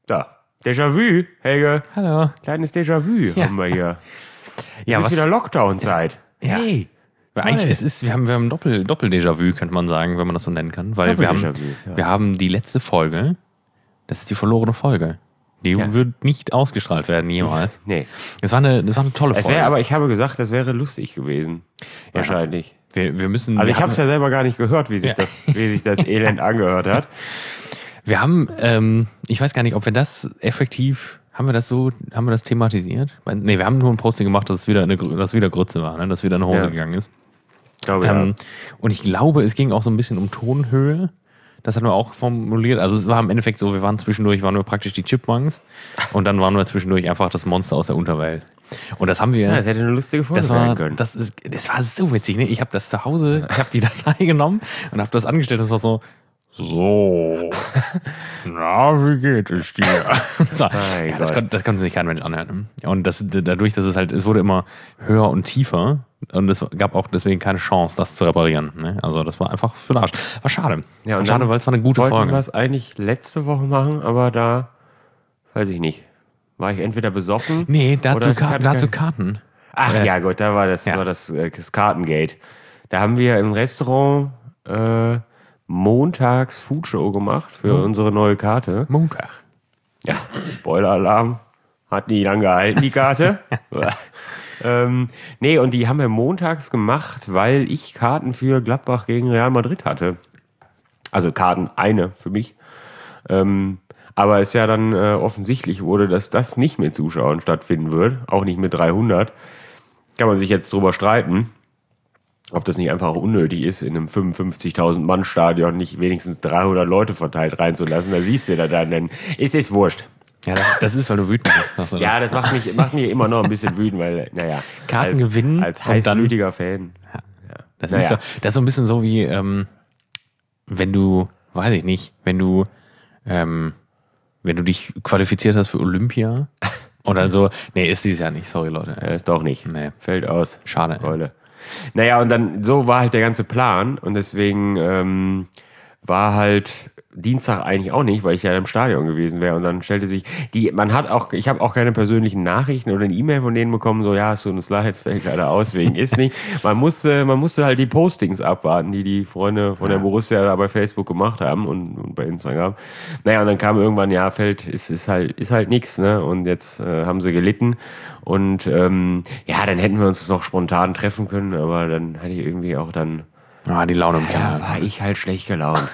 Da. Déjà-vu, Helge. Hallo. Kleines Déjà-vu haben wir hier. Ja, es ist wieder Lockdown-Zeit. Ja. Hey. Eigentlich, wir haben Doppel-Déjà-vu, könnte man sagen, wenn man das so nennen kann. Weil wir haben die letzte Folge, das ist die verlorene Folge. Die wird nicht ausgestrahlt werden, jemals. Nee. Das war eine tolle Folge. Aber ich habe gesagt, das wäre lustig gewesen. Wahrscheinlich. Wir müssen. Also ich habe es ja selber gar nicht gehört, wie sich das Elend angehört hat. Wir haben, ich weiß gar nicht, ob wir das effektiv, haben wir das thematisiert? Nee, wir haben nur ein Posting gemacht, dass wieder Grütze war, ne? Dass wieder eine Hose gegangen ist. Glaube, ja. Und ich glaube, es ging auch so ein bisschen um Tonhöhe. Das hatten wir auch formuliert. Also es war im Endeffekt so, waren wir praktisch die Chipmunks und dann waren wir zwischendurch einfach das Monster aus der Unterwelt. Und das haben wir. Das hätte eine lustige Folge sein können. Das war so witzig, ne? Ich habe das zu Hause, ich habe die Datei genommen und habe das angestellt. Das war so, na, wie geht es dir? So, das konnte sich kein Mensch anhören. Und dadurch, dass es wurde immer höher und tiefer und es gab auch deswegen keine Chance, das zu reparieren. Ne? Also das war einfach für den Arsch. War schade. Ja, und schade, weil es war eine gute Folge. Wollten wir das eigentlich letzte Woche machen, aber da, weiß ich nicht. War ich entweder besoffen? Nee, dazu Karten. Ach ja, gut, da war das Kartengate. Da haben wir im Restaurant montags Foodshow gemacht für unsere neue Karte. Montag. Ja, Spoiler-Alarm. Hat nie lang gehalten, die Karte. Nee, und die haben wir montags gemacht, weil ich Karten für Gladbach gegen Real Madrid hatte. Also Karten, eine für mich. Aber es ja dann offensichtlich wurde, dass das nicht mit Zuschauern stattfinden wird. Auch nicht mit 300. Kann man sich jetzt drüber streiten, ob das nicht einfach auch unnötig ist, in einem 55.000 Mann Stadion nicht wenigstens 300 Leute verteilt reinzulassen. Da siehst du da dann, ist es wurscht. Ja, das ist, weil du wütend bist. Ja, das macht mich immer noch ein bisschen wütend, weil, naja. Karten gewinnen. Als heißblütiger Fan. Ja. Das ist so ein bisschen so wie, wenn du, weiß ich nicht, wenn du dich qualifiziert hast für Olympia und dann so, nee, ist dieses Jahr nicht, sorry Leute. Ja, ist doch nicht. Nee. Fällt aus. Schade. Keule. Naja, und dann, so war halt der ganze Plan und deswegen war halt Dienstag eigentlich auch nicht, weil ich ja im Stadion gewesen wäre und dann stellte sich, ich habe auch keine persönlichen Nachrichten oder eine E-Mail von denen bekommen, so, ja, so eine Slides fällt leider aus, wegen ist nicht. Man musste halt die Postings abwarten, die Freunde von der Borussia da bei Facebook gemacht haben und bei Instagram. Naja, und dann kam irgendwann, ist halt nix, ne, und jetzt haben sie gelitten und dann hätten wir uns noch spontan treffen können, aber dann hatte ich irgendwie auch dann die Laune im Keller. Da war ich halt schlecht gelaunt.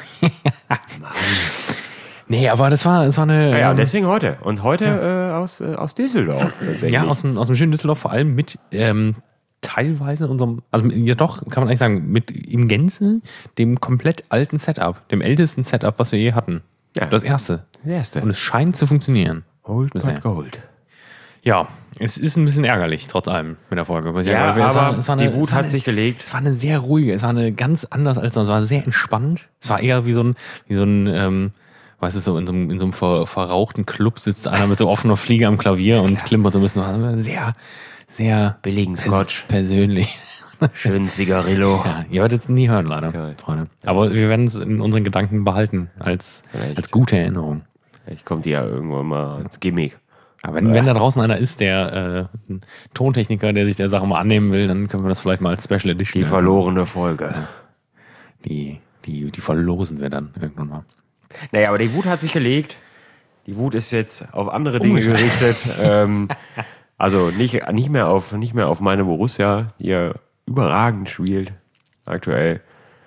Nee, aber das war eine... Ja, deswegen heute. Und heute aus Düsseldorf tatsächlich. Ja, aus dem schönen Düsseldorf, vor allem mit teilweise unserem... Also ja doch, kann man eigentlich sagen, mit in Gänze dem komplett alten Setup. Dem ältesten Setup, was wir je hatten. Ja. Das erste. Erste. Und es scheint zu funktionieren. Old but gold. Ja, es ist ein bisschen ärgerlich, trotz allem mit der Folge. Aber die Wut hat sich gelegt. Es war eine sehr ruhige, es war eine ganz anders als sonst. Es war sehr entspannt. Es war eher wie so ein weißt du, so in so einem verrauchten Club sitzt einer mit so offener Fliege am Klavier und klimpert so ein bisschen. Sehr, sehr billigen Scotch. Persönlich. Schönen Zigarillo. Ja, ihr werdet es nie hören, leider, Freunde. Aber wir werden es in unseren Gedanken behalten, als gute Erinnerung. Vielleicht kommt die ja irgendwann mal als Gimmick. Aber wenn da draußen einer ist, ein Tontechniker, der sich der Sache mal annehmen will, dann können wir das vielleicht mal als Special Edition. Die verlorene Folge. Die verlosen wir dann irgendwann mal. Naja, aber die Wut hat sich gelegt. Die Wut ist jetzt auf andere Dinge gerichtet. Also nicht mehr auf meine Borussia, die ja überragend spielt aktuell.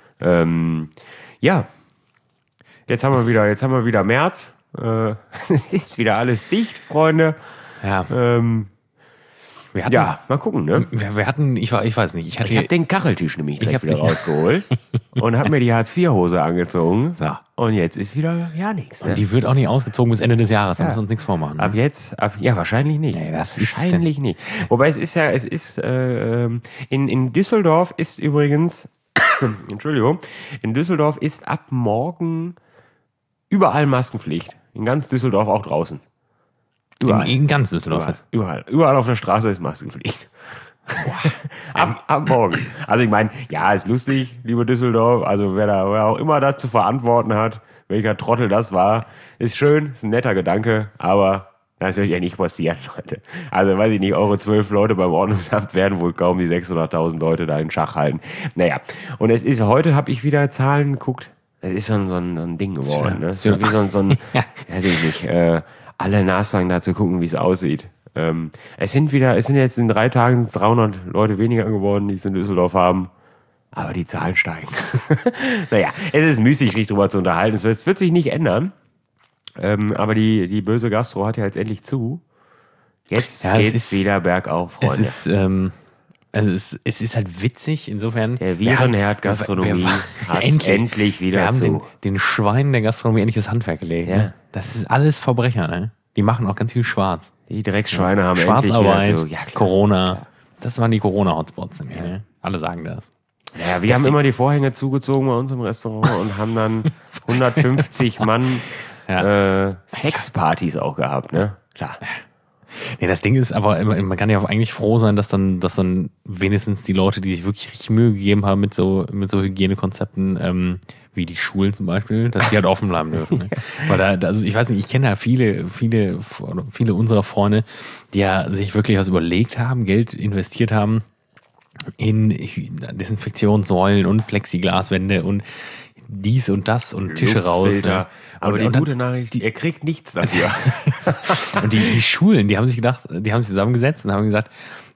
Ja. Jetzt haben wir wieder März. Es ist wieder alles dicht, Freunde. Ja. Mal gucken, ne? Wir hatten, ich weiß nicht. Ich habe den Kacheltisch nämlich direkt wieder rausgeholt und habe mir die Hartz-IV-Hose angezogen. So. Und jetzt ist wieder nichts. Ne? Und die wird auch nicht ausgezogen bis Ende des Jahres, da müssen wir uns nichts vormachen. Ne? Ab jetzt, wahrscheinlich nicht. Nee, wahrscheinlich nicht. Wobei in Düsseldorf ist übrigens, Entschuldigung, in Düsseldorf ist ab morgen überall Maskenpflicht. In ganz Düsseldorf, auch draußen. Überall. In ganz Düsseldorf jetzt? Überall auf der Straße ist Maskenpflicht. ab morgen. Also ich meine, ja, ist lustig, lieber Düsseldorf. Also wer auch immer das zu verantworten hat, welcher Trottel das war. Ist schön, ist ein netter Gedanke, aber das wird ja nicht passieren, Leute. Also weiß ich nicht, eure 12 Leute beim Ordnungsamt werden wohl kaum die 600.000 Leute da in Schach halten. Naja, und es ist, heute habe ich wieder Zahlen geguckt, es ist so ein Ding geworden. Ne? Es ist wie so ein weiß ich nicht, alle nachsagen da zu gucken, wie es aussieht. Es sind jetzt in 3 Tagen 300 Leute weniger geworden, die es in Düsseldorf haben. Aber die Zahlen steigen. Naja, es ist müßig, sich drüber zu unterhalten. Es wird sich nicht ändern. Aber die böse Gastro hat ja jetzt endlich zu. Jetzt geht's wieder bergauf, Freunde. Es ist halt witzig, insofern. Der Virenherd Gastronomie hat endlich wieder zu. Wir haben den Schweinen der Gastronomie endlich das Handwerk gelegt. Ja. Ne? Das ist alles Verbrecher, ne? Die machen auch ganz viel schwarz. Die Drecksschweine haben Schwarzarbeit, endlich wieder Corona. Ja. Das waren die Corona-Hotspots. Ne? Alle sagen das. Ja, wir haben immer die Vorhänge zugezogen bei uns im Restaurant und haben dann 150 Mann Sexpartys auch gehabt, ne? Klar. Nee, das Ding ist aber, man kann ja auch eigentlich froh sein, dass dann wenigstens die Leute, die sich wirklich richtig Mühe gegeben haben mit so Hygienekonzepten, wie die Schulen zum Beispiel, dass die halt offen bleiben dürfen. Ne? Weil also ich weiß nicht, ich kenne ja viele unserer Freunde, die ja sich wirklich was überlegt haben, Geld investiert haben in Desinfektionssäulen und Plexiglaswände und dies und das und Tische raus. Ne? Aber die gute Nachricht, ihr kriegt nichts dafür. Und die Schulen, die haben sich zusammengesetzt und haben gesagt,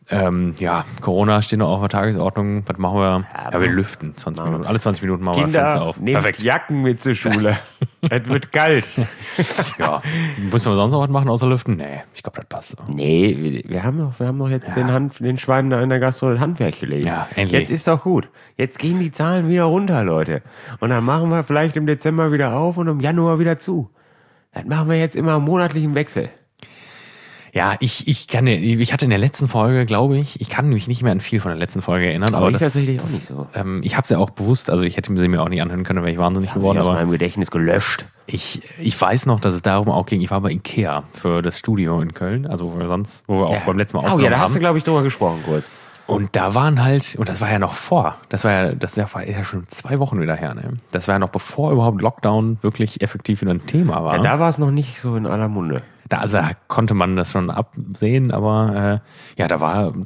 Corona steht noch auf der Tagesordnung, was machen wir? Ja, wir lüften 20 Minuten. Alle 20 Minuten machen wir Kinder, Fenster auf. Nehmt Perfekt. Jacken mit zur Schule. Es wird kalt. Ja, müssen wir sonst noch was machen außer lüften? Nee, ich glaube, das passt so. Nee, wir haben doch jetzt den Schweinen da in der Gastro das Handwerk gelegt. Ja, endlich. Jetzt ist doch gut. Jetzt gehen die Zahlen wieder runter, Leute. Und dann machen wir vielleicht im Dezember wieder auf und im Januar wieder zu. Das machen wir jetzt immer monatlich im Wechsel. Ja, ich hatte in der letzten Folge, glaube ich kann mich nicht mehr an viel von der letzten Folge erinnern. Aber ich tatsächlich auch nicht so. Ich habe es ja auch bewusst, also ich hätte sie mir auch nicht anhören können, wäre ich wahnsinnig geworden. Aus meinem Gedächtnis gelöscht. Ich weiß noch, dass es darum auch ging, ich war bei Ikea für das Studio in Köln, also wo wir auch beim letzten Mal aufgenommen haben. Da hast du, glaube ich, drüber gesprochen kurz. Und da waren halt, und das war ja noch das war ja schon 2 Wochen wieder her, ne? Das war ja noch bevor überhaupt Lockdown wirklich effektiv wieder ein Thema war. Ja, da war es noch nicht so in aller Munde. Da konnte man das schon absehen, aber da waren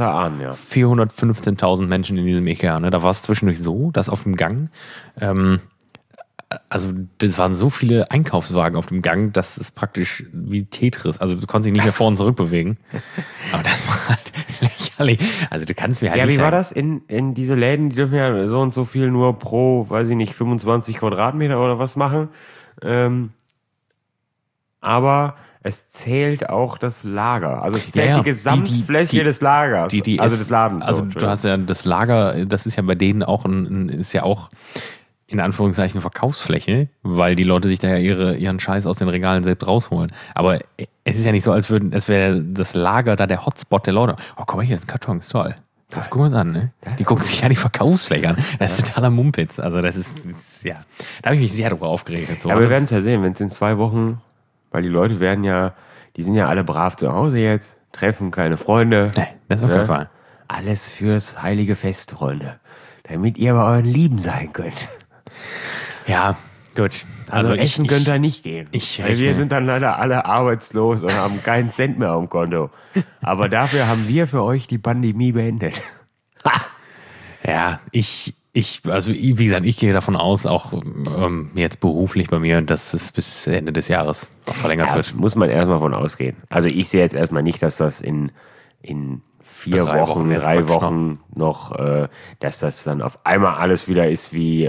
415.000 Menschen in diesem Ikea. Ne? Da war es zwischendurch so, dass auf dem Gang, das waren so viele Einkaufswagen auf dem Gang, dass es praktisch wie Tetris, also du konntest dich nicht mehr vor und zurück bewegen. Aber das war halt lächerlich. Also du kannst mir halt nicht sagen. Ja, wie war das? In diese Läden, die dürfen ja so und so viel nur pro, weiß ich nicht, 25 Quadratmeter oder was machen. Aber es zählt auch das Lager. Also es zählt die Gesamtfläche des Lagers. Des Ladens. Also du hast ja das Lager, das ist ja bei denen auch ist ja auch in Anführungszeichen Verkaufsfläche, weil die Leute sich da ja ihren Scheiß aus den Regalen selbst rausholen. Aber es ist ja nicht so, als wäre das Lager da der Hotspot der Leute. Oh, guck mal, hier ist ein Karton, ist toll. Das gucken wir uns an, ne? Die gucken sich ja die Verkaufsfläche an. Das ist totaler Mumpitz. Also das ist da habe ich mich sehr drüber aufgeregt. Ja, aber wir werden es ja sehen, wenn es in 2 Wochen, weil die Leute die sind ja alle brav zu Hause jetzt, treffen keine Freunde. Nee, das ist auf keinen Fall. Alles fürs heilige Fest, Freunde. Damit ihr bei euren Lieben sein könnt. Ja, gut. Also essen könnt ihr nicht gehen. Weil wir sind dann leider alle arbeitslos und haben keinen Cent mehr auf dem Konto. Aber dafür haben wir für euch die Pandemie beendet. Ja, wie gesagt, ich gehe davon aus, auch jetzt beruflich bei mir, dass es bis Ende des Jahres noch verlängert wird. Muss man erstmal von ausgehen. Also ich sehe jetzt erstmal nicht, dass das in 4 Wochen, 3 Wochen noch, dass das dann auf einmal alles wieder ist wie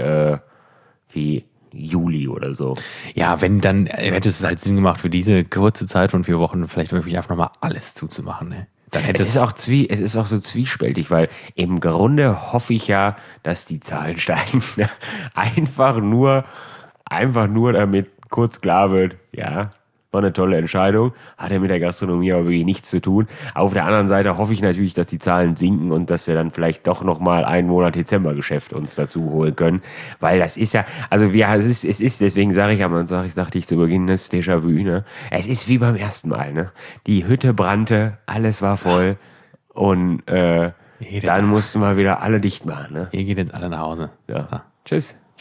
Juli oder so. Ja, wenn, dann hätte es halt Sinn gemacht, für diese kurze Zeit von 4 Wochen vielleicht wirklich einfach nochmal alles zuzumachen, ne? Es ist auch so zwiespältig, weil im Grunde hoffe ich ja, dass die Zahlen steigen. Einfach nur damit kurz klar wird, ja, war eine tolle Entscheidung, hat ja mit der Gastronomie aber wirklich nichts zu tun. Auf der anderen Seite hoffe ich natürlich, dass die Zahlen sinken und dass wir dann vielleicht doch nochmal einen Monat Dezembergeschäft uns dazu holen können, weil das ist ja, also es ist, deswegen dachte ich zu Beginn, das Déjà-vu, ne? Es ist wie beim ersten Mal, ne? Die Hütte brannte, alles war voll und dann mussten wir wieder alle dicht machen, ne? Ihr geht jetzt alle nach Hause. Ja. Tschüss.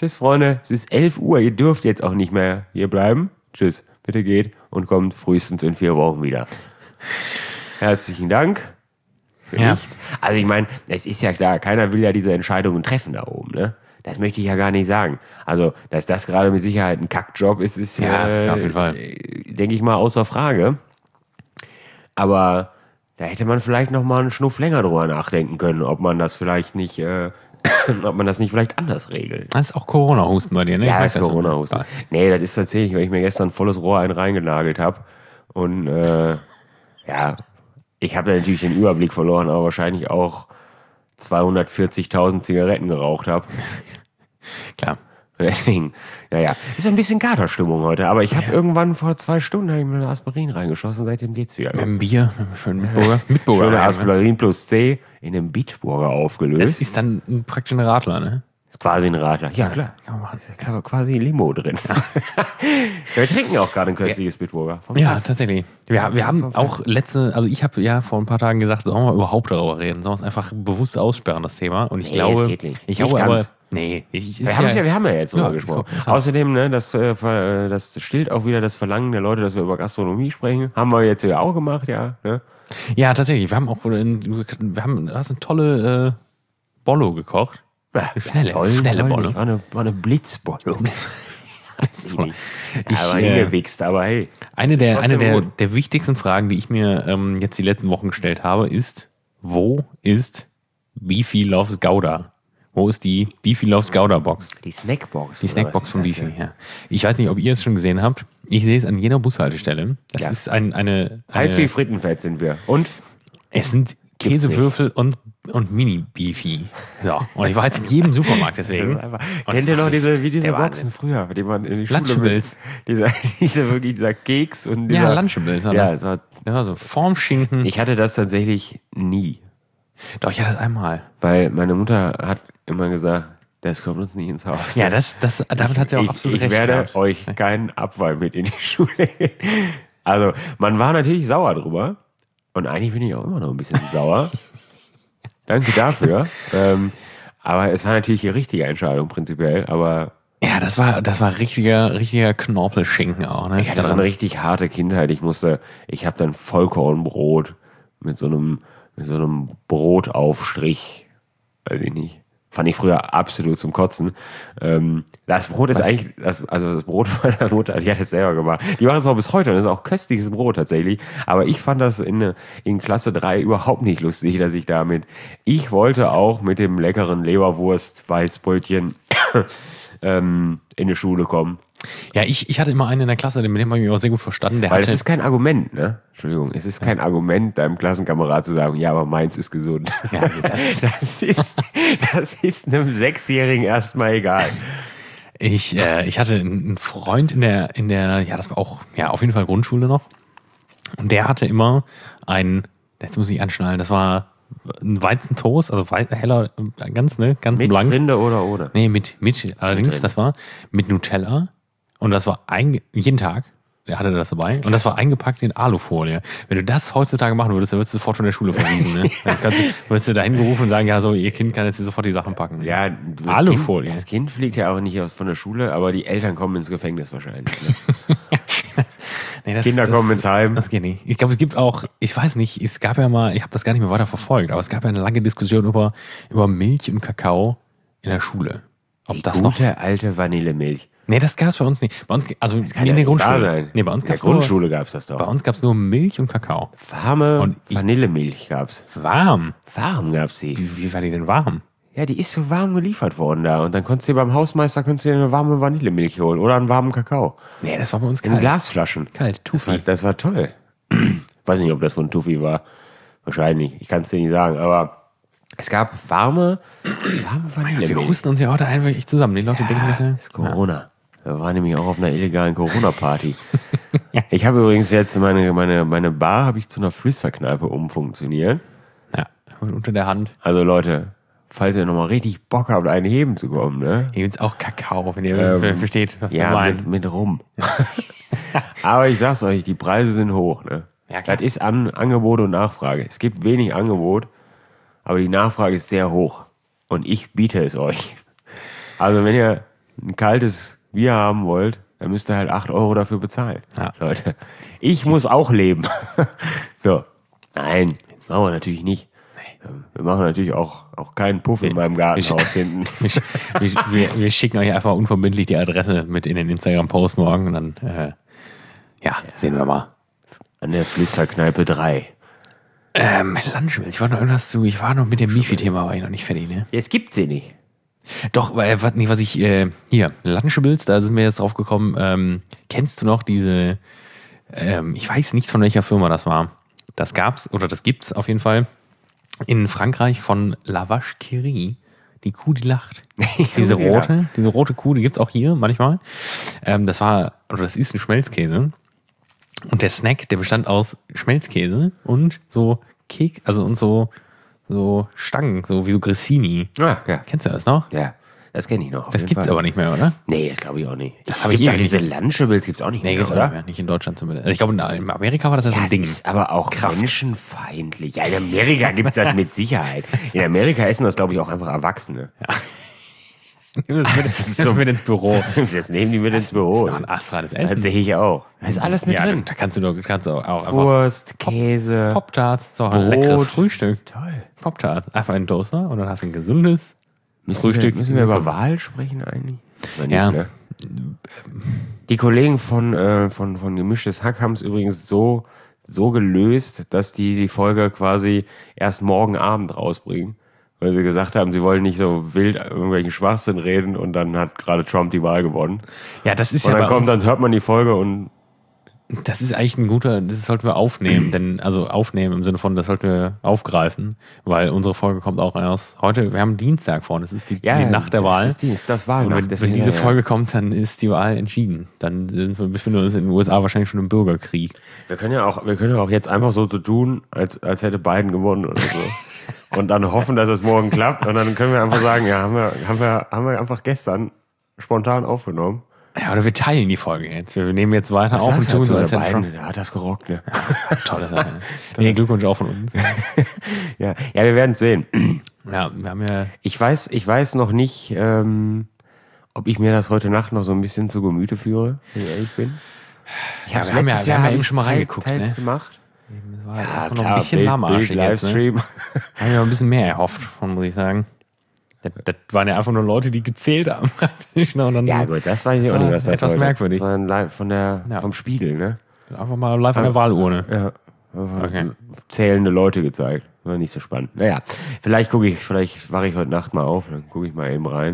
Tschüss, Freunde. Es ist 11 Uhr. Ihr dürft jetzt auch nicht mehr hier bleiben. Tschüss. Bitte geht und kommt frühestens in 4 Wochen wieder. Herzlichen Dank. Ja. Also ich meine, es ist ja klar, keiner will ja diese Entscheidungen treffen da oben, ne? Das möchte ich ja gar nicht sagen. Also, dass das gerade mit Sicherheit ein Kackjob ist, ist auf jeden Fall. Denke ich mal, außer Frage. Aber da hätte man vielleicht noch mal einen Schnuff länger drüber nachdenken können, ob man das vielleicht nicht, vielleicht anders regelt. Das ist auch Corona-Husten bei dir, ne? Ja, das ist Corona-Husten. Nee, das ist tatsächlich, weil ich mir gestern volles Rohr einen reingenagelt habe. Und ja, ich habe da natürlich den Überblick verloren, aber wahrscheinlich auch 240.000 Zigaretten geraucht habe. Klar. Deswegen, naja, ist ein bisschen Katerstimmung heute, aber ich habe irgendwann vor 2 Stunden mir eine Aspirin reingeschossen, seitdem geht's wieder. Mit einem Bier, schön Mitburger. Schöne Aspirin plus C in einem Bitburger aufgelöst. Das ist dann praktisch ein Radler, ne? Ist quasi ein Radler. Ja, klar. Kann man machen. Ist ja quasi ein Limo drin. Ja. Wir trinken auch gerade ein köstliches Bitburger. Ja, tatsächlich. Wir haben auch also ich habe ja vor ein paar Tagen gesagt, sollen wir überhaupt darüber reden? Sollen wir es einfach bewusst aussperren, das Thema? Und ich glaube, es geht nicht. Ich glaube aber, wir haben ja jetzt drüber gesprochen. Außerdem, ne, das stillt auch wieder das Verlangen der Leute, dass wir über Gastronomie sprechen. Haben wir jetzt ja auch gemacht, ja. Ne? Ja, tatsächlich. Du hast eine tolle Bollo gekocht. Schnelle Bollo. War eine Blitzbollo. Aber hingewichst, aber hey. Eine der wichtigsten Fragen, die ich mir jetzt die letzten Wochen gestellt habe, ist, wo ist Beefy Loves Gouda? Wo ist die Beefy Loves Gouda Box? Die Snackbox. Die Snackbox von Beefy, ja. Ich weiß nicht, ob ihr es schon gesehen habt. Ich sehe es an jeder Bushaltestelle. Das ist eine heiß wie Frittenfett sind wir. Und? Es sind Käsewürfel und Mini-Beefy. So, und ich war jetzt in jedem Supermarkt, deswegen. Kennt ihr noch diese Boxen früher, die man in die Schule Lunchables. Dieser Keks und dieser... Ja, Lunchables. Das war so Formschinken. Ich hatte das tatsächlich nie. Doch, ich hatte das einmal. Weil meine Mutter hat immer gesagt, das kommt uns nicht ins Haus. Ja, damit hat sie auch absolut recht. Ich werde euch keinen Abfall mit in die Schule. Also, man war natürlich sauer drüber. Und eigentlich bin ich auch immer noch ein bisschen sauer. Danke dafür. Aber es war natürlich die richtige Entscheidung prinzipiell. Aber ja, das war richtiger Knorpelschinken auch. Ne? Ich hatte so eine richtig harte Kindheit. Ich habe dann Vollkornbrot mit so einem Brotaufstrich, weiß ich nicht. Fand ich früher absolut zum Kotzen. Das Brot ist das Brot von der Mutter, die hat es selber gemacht. Die machen es auch bis heute und das ist auch köstliches Brot tatsächlich. Aber ich fand das in Klasse 3 überhaupt nicht lustig, dass ich wollte auch mit dem leckeren Leberwurst-Weißbrötchen in die Schule kommen. Ja, ich hatte immer einen in der Klasse, mit dem habe ich mich auch sehr gut verstanden. Weil das ist kein Argument, ne? Entschuldigung, es ist kein Argument, deinem Klassenkamerad zu sagen, ja, aber meins ist gesund. Ja, das ist einem 6-Jährigen erstmal egal. Ich hatte einen Freund in der, das war auch, ja, auf jeden Fall Grundschule noch. Und der hatte immer jetzt muss ich anschnallen, das war ein Weizentoast, also heller, ganz blank. Mit Rinde oder ohne? Nee, mit allerdings, das war mit Nutella. Und das war jeden Tag, der hatte das dabei. Und das war eingepackt in Alufolie. Wenn du das heutzutage machen würdest, dann würdest du sofort von der Schule verwiesen. Ne? Dann würdest du da hingerufen und sagen, ja, so, ihr Kind kann jetzt sofort die Sachen packen. Ja, Alufolie. Das Kind fliegt ja auch nicht von der Schule, aber die Eltern kommen ins Gefängnis wahrscheinlich. Ne? Kinder kommen ins Heim. Das geht nicht. Ich glaube, es gibt auch, ich weiß nicht, es gab ja mal, ich habe das gar nicht mehr weiter verfolgt, aber es gab ja eine lange Diskussion über Milch und Kakao in der Schule. Gute alte Vanillemilch. Nee, das gab es bei uns nicht. Bei uns, also in der Grundschule. Sein. Nee, bei uns gab's in der Grundschule gab es das doch. Bei uns gab es nur Milch und Kakao. Warme Vanillemilch gab's. Warm? Warm gab's sie. Wie war die denn warm? Ja, die ist so warm geliefert worden da. Und dann konntest du dir beim Hausmeister eine warme Vanillemilch holen oder einen warmen Kakao. Nee, das war bei uns kalt. In Glasflaschen. Kalt, Tufi. Das war toll. Weiß nicht, ob das von Tufi war. Wahrscheinlich. Ich kann es dir nicht sagen. Aber es gab warme Vanillemilch. Wir husten uns ja heute einfach echt zusammen. Die Leute denken, das ist Corona. Wir waren nämlich auch auf einer illegalen Corona-Party. Ja. Ich habe übrigens jetzt meine Bar habe ich zu einer Flüsterkneipe umfunktioniert. Ja, unter der Hand. Also Leute, falls ihr nochmal richtig Bock habt, einen heben zu kommen, ne? Hier gibt's auch Kakao, wenn ihr versteht, was wir meinen. Mit Rum. Aber ich sag's euch, die Preise sind hoch, ne? Ja, klar. Das ist Angebot und Nachfrage. Es gibt wenig Angebot, aber die Nachfrage ist sehr hoch. Und ich biete es euch. Also wenn ihr ein kaltes Bier haben wollt, dann müsst ihr halt 8 Euro dafür bezahlen. Ja. Leute, ich muss auch leben. So. Nein, machen wir natürlich nicht. Wir machen natürlich auch keinen Puff in meinem Gartenhaus hinten. Wir schicken euch einfach unverbindlich die Adresse mit in den Instagram-Post morgen und dann, sehen wir mal. An der Flüsterkneipe 3. Lunchables, ich war noch mit dem Beefy-Thema, war ich noch nicht fertig, ne? Jetzt gibt's sie nicht. Doch, hier, Lunchables, da sind wir jetzt drauf gekommen, kennst du noch diese, ich weiß nicht von welcher Firma das war. Das gibt's auf jeden Fall. In Frankreich von La Vache qui rit. Die Kuh, die lacht. Diese rote Kuh, die gibt's auch hier manchmal. Das ist ein Schmelzkäse. Und der Snack, der bestand aus Schmelzkäse und so so Stangen, so wie so Grissini. Ah, ja. Kennst du das noch? Ja, das kenne ich noch. Das gibt's aber nicht mehr, oder? Nee, das glaube ich auch nicht. Das habe ich diese Lunchables gibt's auch nicht mehr, gibt's oder? auch nicht mehr. Nicht in Deutschland zumindest. Also ich glaube, in Amerika war das ja so ein Ding. Das ist aber auch menschenfeindlich. Ja, in Amerika gibt's das mit Sicherheit. In Amerika essen das, glaube ich, auch einfach Erwachsene. Ja. Das mit ins Büro. Das nehmen die mit ins Büro. Das ist ein astrales Essen. Das sehe ich auch. Da ist alles mit drin. Da kannst du auch Wurst, Käse, Pop-Tarts. So, ein leckeres Frühstück. Toll. Pop-Tart. Einfach in den Toaster und dann hast du ein gesundes Frühstück. Müssen wir über Wahl sprechen eigentlich? Nicht, ja. Ne? Die Kollegen von Gemischtes Hack haben es übrigens so gelöst, dass die Folge quasi erst morgen Abend rausbringen. Weil sie gesagt haben, sie wollen nicht so wild irgendwelchen Schwachsinn reden und dann hat gerade Trump die Wahl gewonnen. Ja, das ist und ja dann hört man die Folge und das ist eigentlich das sollten wir aufnehmen, aufnehmen im Sinne von, das sollten wir aufgreifen, weil unsere Folge kommt auch erst heute, wir haben Dienstag vorne, das ist die Nacht der Wahl. Das Wahlnacht. Und wenn diese Folge kommt, dann ist die Wahl entschieden. Dann befinden wir uns in den USA wahrscheinlich schon im Bürgerkrieg. Wir können ja auch jetzt einfach so tun, als hätte Biden gewonnen oder so. Und dann hoffen, dass es morgen klappt. Und dann können wir einfach sagen, ja, haben wir einfach gestern spontan aufgenommen. Ja, oder wir teilen die Folge jetzt. Wir nehmen jetzt weiter auf und tun so, als hätte schon. Der hat das gerockt, ne? Ja, tolle Sache. Nee, Glückwunsch auch von uns. Ja, wir werden es sehen. Ja, wir haben ja. Ich weiß noch nicht, ob ich mir das heute Nacht noch so ein bisschen zu Gemüte führe, wenn ich ehrlich bin. Wir haben ja eben schon mal reingeguckt, ne? Gemacht. Ja, klar, noch ein bisschen lahmarschig jetzt, Livestream. Ne? Haben wir ein bisschen mehr erhofft, muss ich sagen. Das waren ja einfach nur Leute, die gezählt haben. Und dann ja gut, das weiß ich auch nicht, was das etwas merkwürdig. Das war live vom Spiegel, ne? Einfach mal live an der Wahlurne. Ja, okay. Zählende Leute gezeigt. War nicht so spannend. Naja, vielleicht wache ich heute Nacht mal auf, dann gucke ich mal eben rein.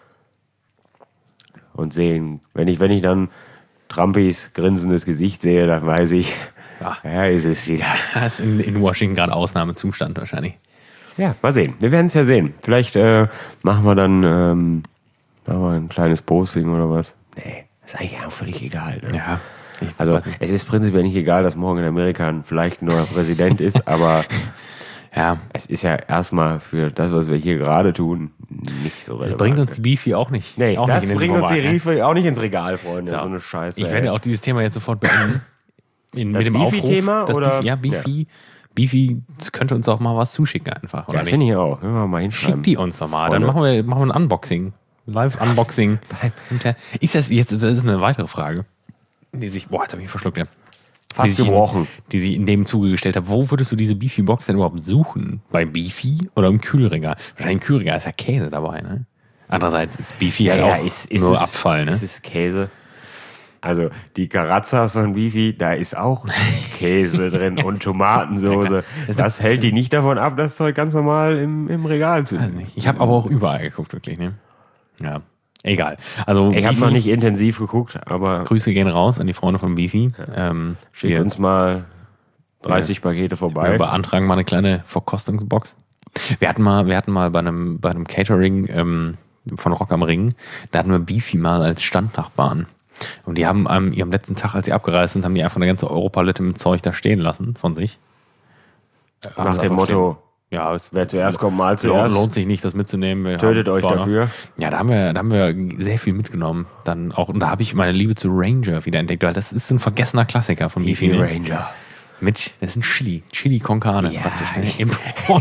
Und sehen, wenn ich dann Trumpys grinsendes Gesicht sehe, dann weiß ich, ja, ist es wieder. Das ist in Washington gerade Ausnahmezustand wahrscheinlich. Ja, mal sehen. Wir werden es ja sehen. Vielleicht machen wir dann ein kleines Posting oder was. Nee, ist eigentlich auch völlig egal. Ne? Ja. Also es ist prinzipiell nicht egal, dass morgen in Amerika vielleicht ein neuer Präsident ist, aber ja, es ist ja erstmal für das, was wir hier gerade tun, nicht so relevant. Das bringt uns die Beefy auch nicht. Nee, auch das nicht bringt uns die Beefy auch nicht ins Regal, Freunde. So eine Scheiße. Ich werde auch dieses Thema jetzt sofort beenden. Mit dem Beefy-Thema? Beefy. Beefy könnte uns auch mal was zuschicken einfach. Ja, finde ich auch. Können wir mal hinschreiben. Schickt die uns doch mal. Dann machen wir ein Unboxing. Live-Unboxing. Das ist eine weitere Frage, die sich, jetzt habe ich verschluckt, ja. Fast gebrochen. Die sich in dem Zuge gestellt hat. Wo würdest du diese Beefy-Box denn überhaupt suchen? Bei Beefy oder im Kühlregal? Wahrscheinlich im Kühlregal ist ja Käse dabei, ne? Andererseits ist Beefy auch nur Abfall, ne? Es ist Käse. Also die Carazzas von Beefy, da ist auch Käse drin und Tomatensoße. Das hält die nicht davon ab, das Zeug ganz normal im Regal zu nehmen. Ich habe aber auch überall geguckt, wirklich, ne? Ja, egal. Also ich habe noch nicht intensiv geguckt, aber Grüße gehen raus an die Freunde von Beefy. Schickt uns mal 30 Pakete vorbei. Wir beantragen mal eine kleine Verkostungsbox. Wir hatten mal bei einem Catering von Rock am Ring, da hatten wir Beefy mal als Standnachbarn. Und die haben an ihrem letzten Tag, als sie abgereist sind, haben die einfach eine ganze Europalette mit Zeug da stehen lassen von sich. Nach dem Motto, ja, wer zuerst kommt, mal zuerst. Lohnt sich nicht, das mitzunehmen. Tötet euch dafür. Ja, da haben wir sehr viel mitgenommen. Dann auch, und da habe ich meine Liebe zu Ranger wieder entdeckt, weil das ist ein vergessener Klassiker von Beefy. Ranger. Das ist ein Chili con Carne praktisch. Ne? Im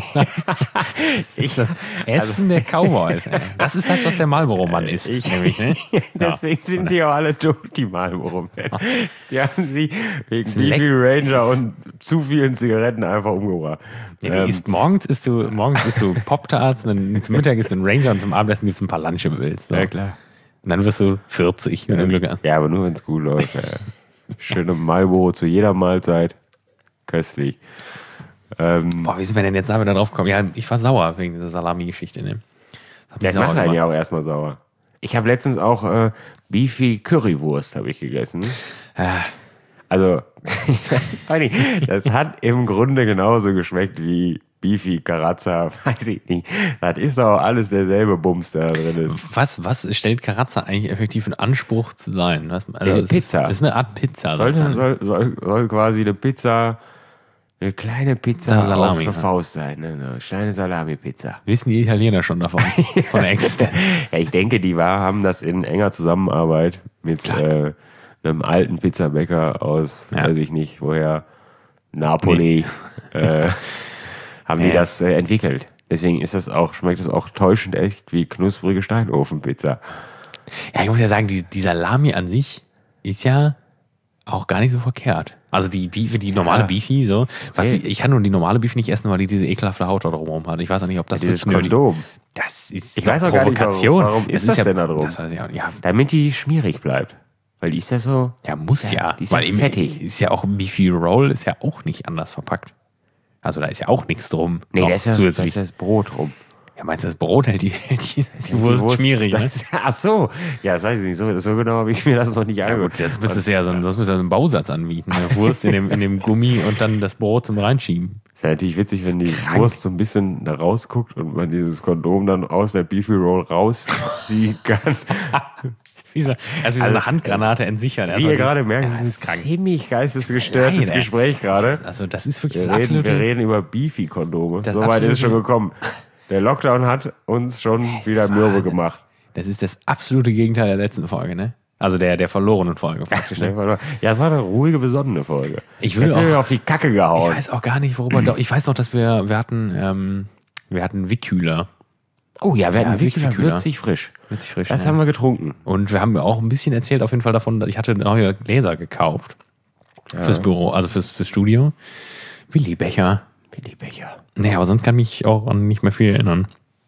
Essen der Cowboys. Ey. Das ist das, was der Marlboro-Mann isst. Nämlich, ne? Deswegen sind die auch alle tot, die Marlboro-Männer. Die haben sie wegen Beefy Ranger und zu vielen Zigaretten einfach umgebracht. Ja, morgens isst du Pop-Tarts, dann zum Mittag isst du einen Ranger und zum Abendessen gibt es ein paar Lunchables. So. Ja, klar. Und dann wirst du 40, wenn du Glück hast. Ja, aber nur, wenn es gut läuft. Ja. Schöne Marlboro zu jeder Mahlzeit. Köstlich. Wie sind wir denn jetzt da wieder drauf gekommen? Ja, ich war sauer wegen dieser Salami-Geschichte. Ne? Das macht einen ja auch erstmal sauer. Ich habe letztens auch Beefy Currywurst habe ich gegessen. Also, das hat im Grunde genauso geschmeckt wie Beefy Carazza, weiß ich nicht. Das ist auch alles derselbe Bums, der da drin ist. Was stellt Carazza eigentlich effektiv in Anspruch zu sein? Pizza. Ist eine Art Pizza. Soll quasi eine Pizza, eine kleine Pizza Salami, auf der Faust sein. Ne? Eine kleine Salami-Pizza. Wissen die Italiener schon davon? Von der Existenz? Ja, ich denke, die haben das in enger Zusammenarbeit mit einem alten Pizzabäcker aus, weiß ich nicht, woher, Napoli, haben die das entwickelt. Deswegen schmeckt es auch täuschend echt wie knusprige Steinofenpizza. Ja, ich muss ja sagen, die Salami an sich ist ja auch gar nicht so verkehrt. Also die normale Beefy, so. Ich kann nur die normale Beefy nicht essen, weil die diese ekelhafte Haut da drumherum hat. Ich weiß auch nicht, ob das dieses Kondom. Das ist ich weiß auch Provokation. Warum ist das denn da drum? Das weiß ich auch nicht. Ja. Damit die schmierig bleibt. Weil die ist ja so... Ja, muss ja. Die ist ja fettig. Ist ja auch Beefy Roll, ist ja auch nicht anders verpackt. Also da ist ja auch nichts drum. Nee, da ist ja das Brot rum. Ja, meinst du, das Brot hält die Wurst schmierig, ne? Ach so. Ja, das weiß ich nicht. So genau habe ich mir das noch nicht angeguckt. Jetzt müsstest du ja so einen Bausatz anbieten. Eine Wurst in dem Gummi und dann das Brot zum Reinschieben. Ist ja natürlich witzig, wenn die Wurst so ein bisschen da rausguckt und man dieses Kondom dann aus der Beefy Roll rausziehen kann. Wie so eine Handgranate entsichern. Wie ihr gerade merkt, das ist ein ziemlich geistesgestörtes Gespräch gerade. Also das ist wirklich wir reden über Beefy-Kondome. So weit ist es schon gekommen. Der Lockdown hat uns schon wieder mürbe gemacht. Das ist das absolute Gegenteil der letzten Folge, ne? Also der verlorenen Folge praktisch. Ne? Ja, das war eine ruhige, besonnene Folge. Jetzt sind wir auf die Kacke gehauen. Ich weiß auch gar nicht, worüber... Ich weiß noch, dass wir hatten Wickkühler. Oh ja, wir hatten Wickkühler würzig frisch. Das haben wir getrunken. Und wir haben auch ein bisschen erzählt auf jeden Fall davon, dass ich hatte neue Gläser gekauft. Fürs Büro, also fürs Studio. Willi Becher. Nee, aber sonst kann ich mich auch an nicht mehr viel erinnern.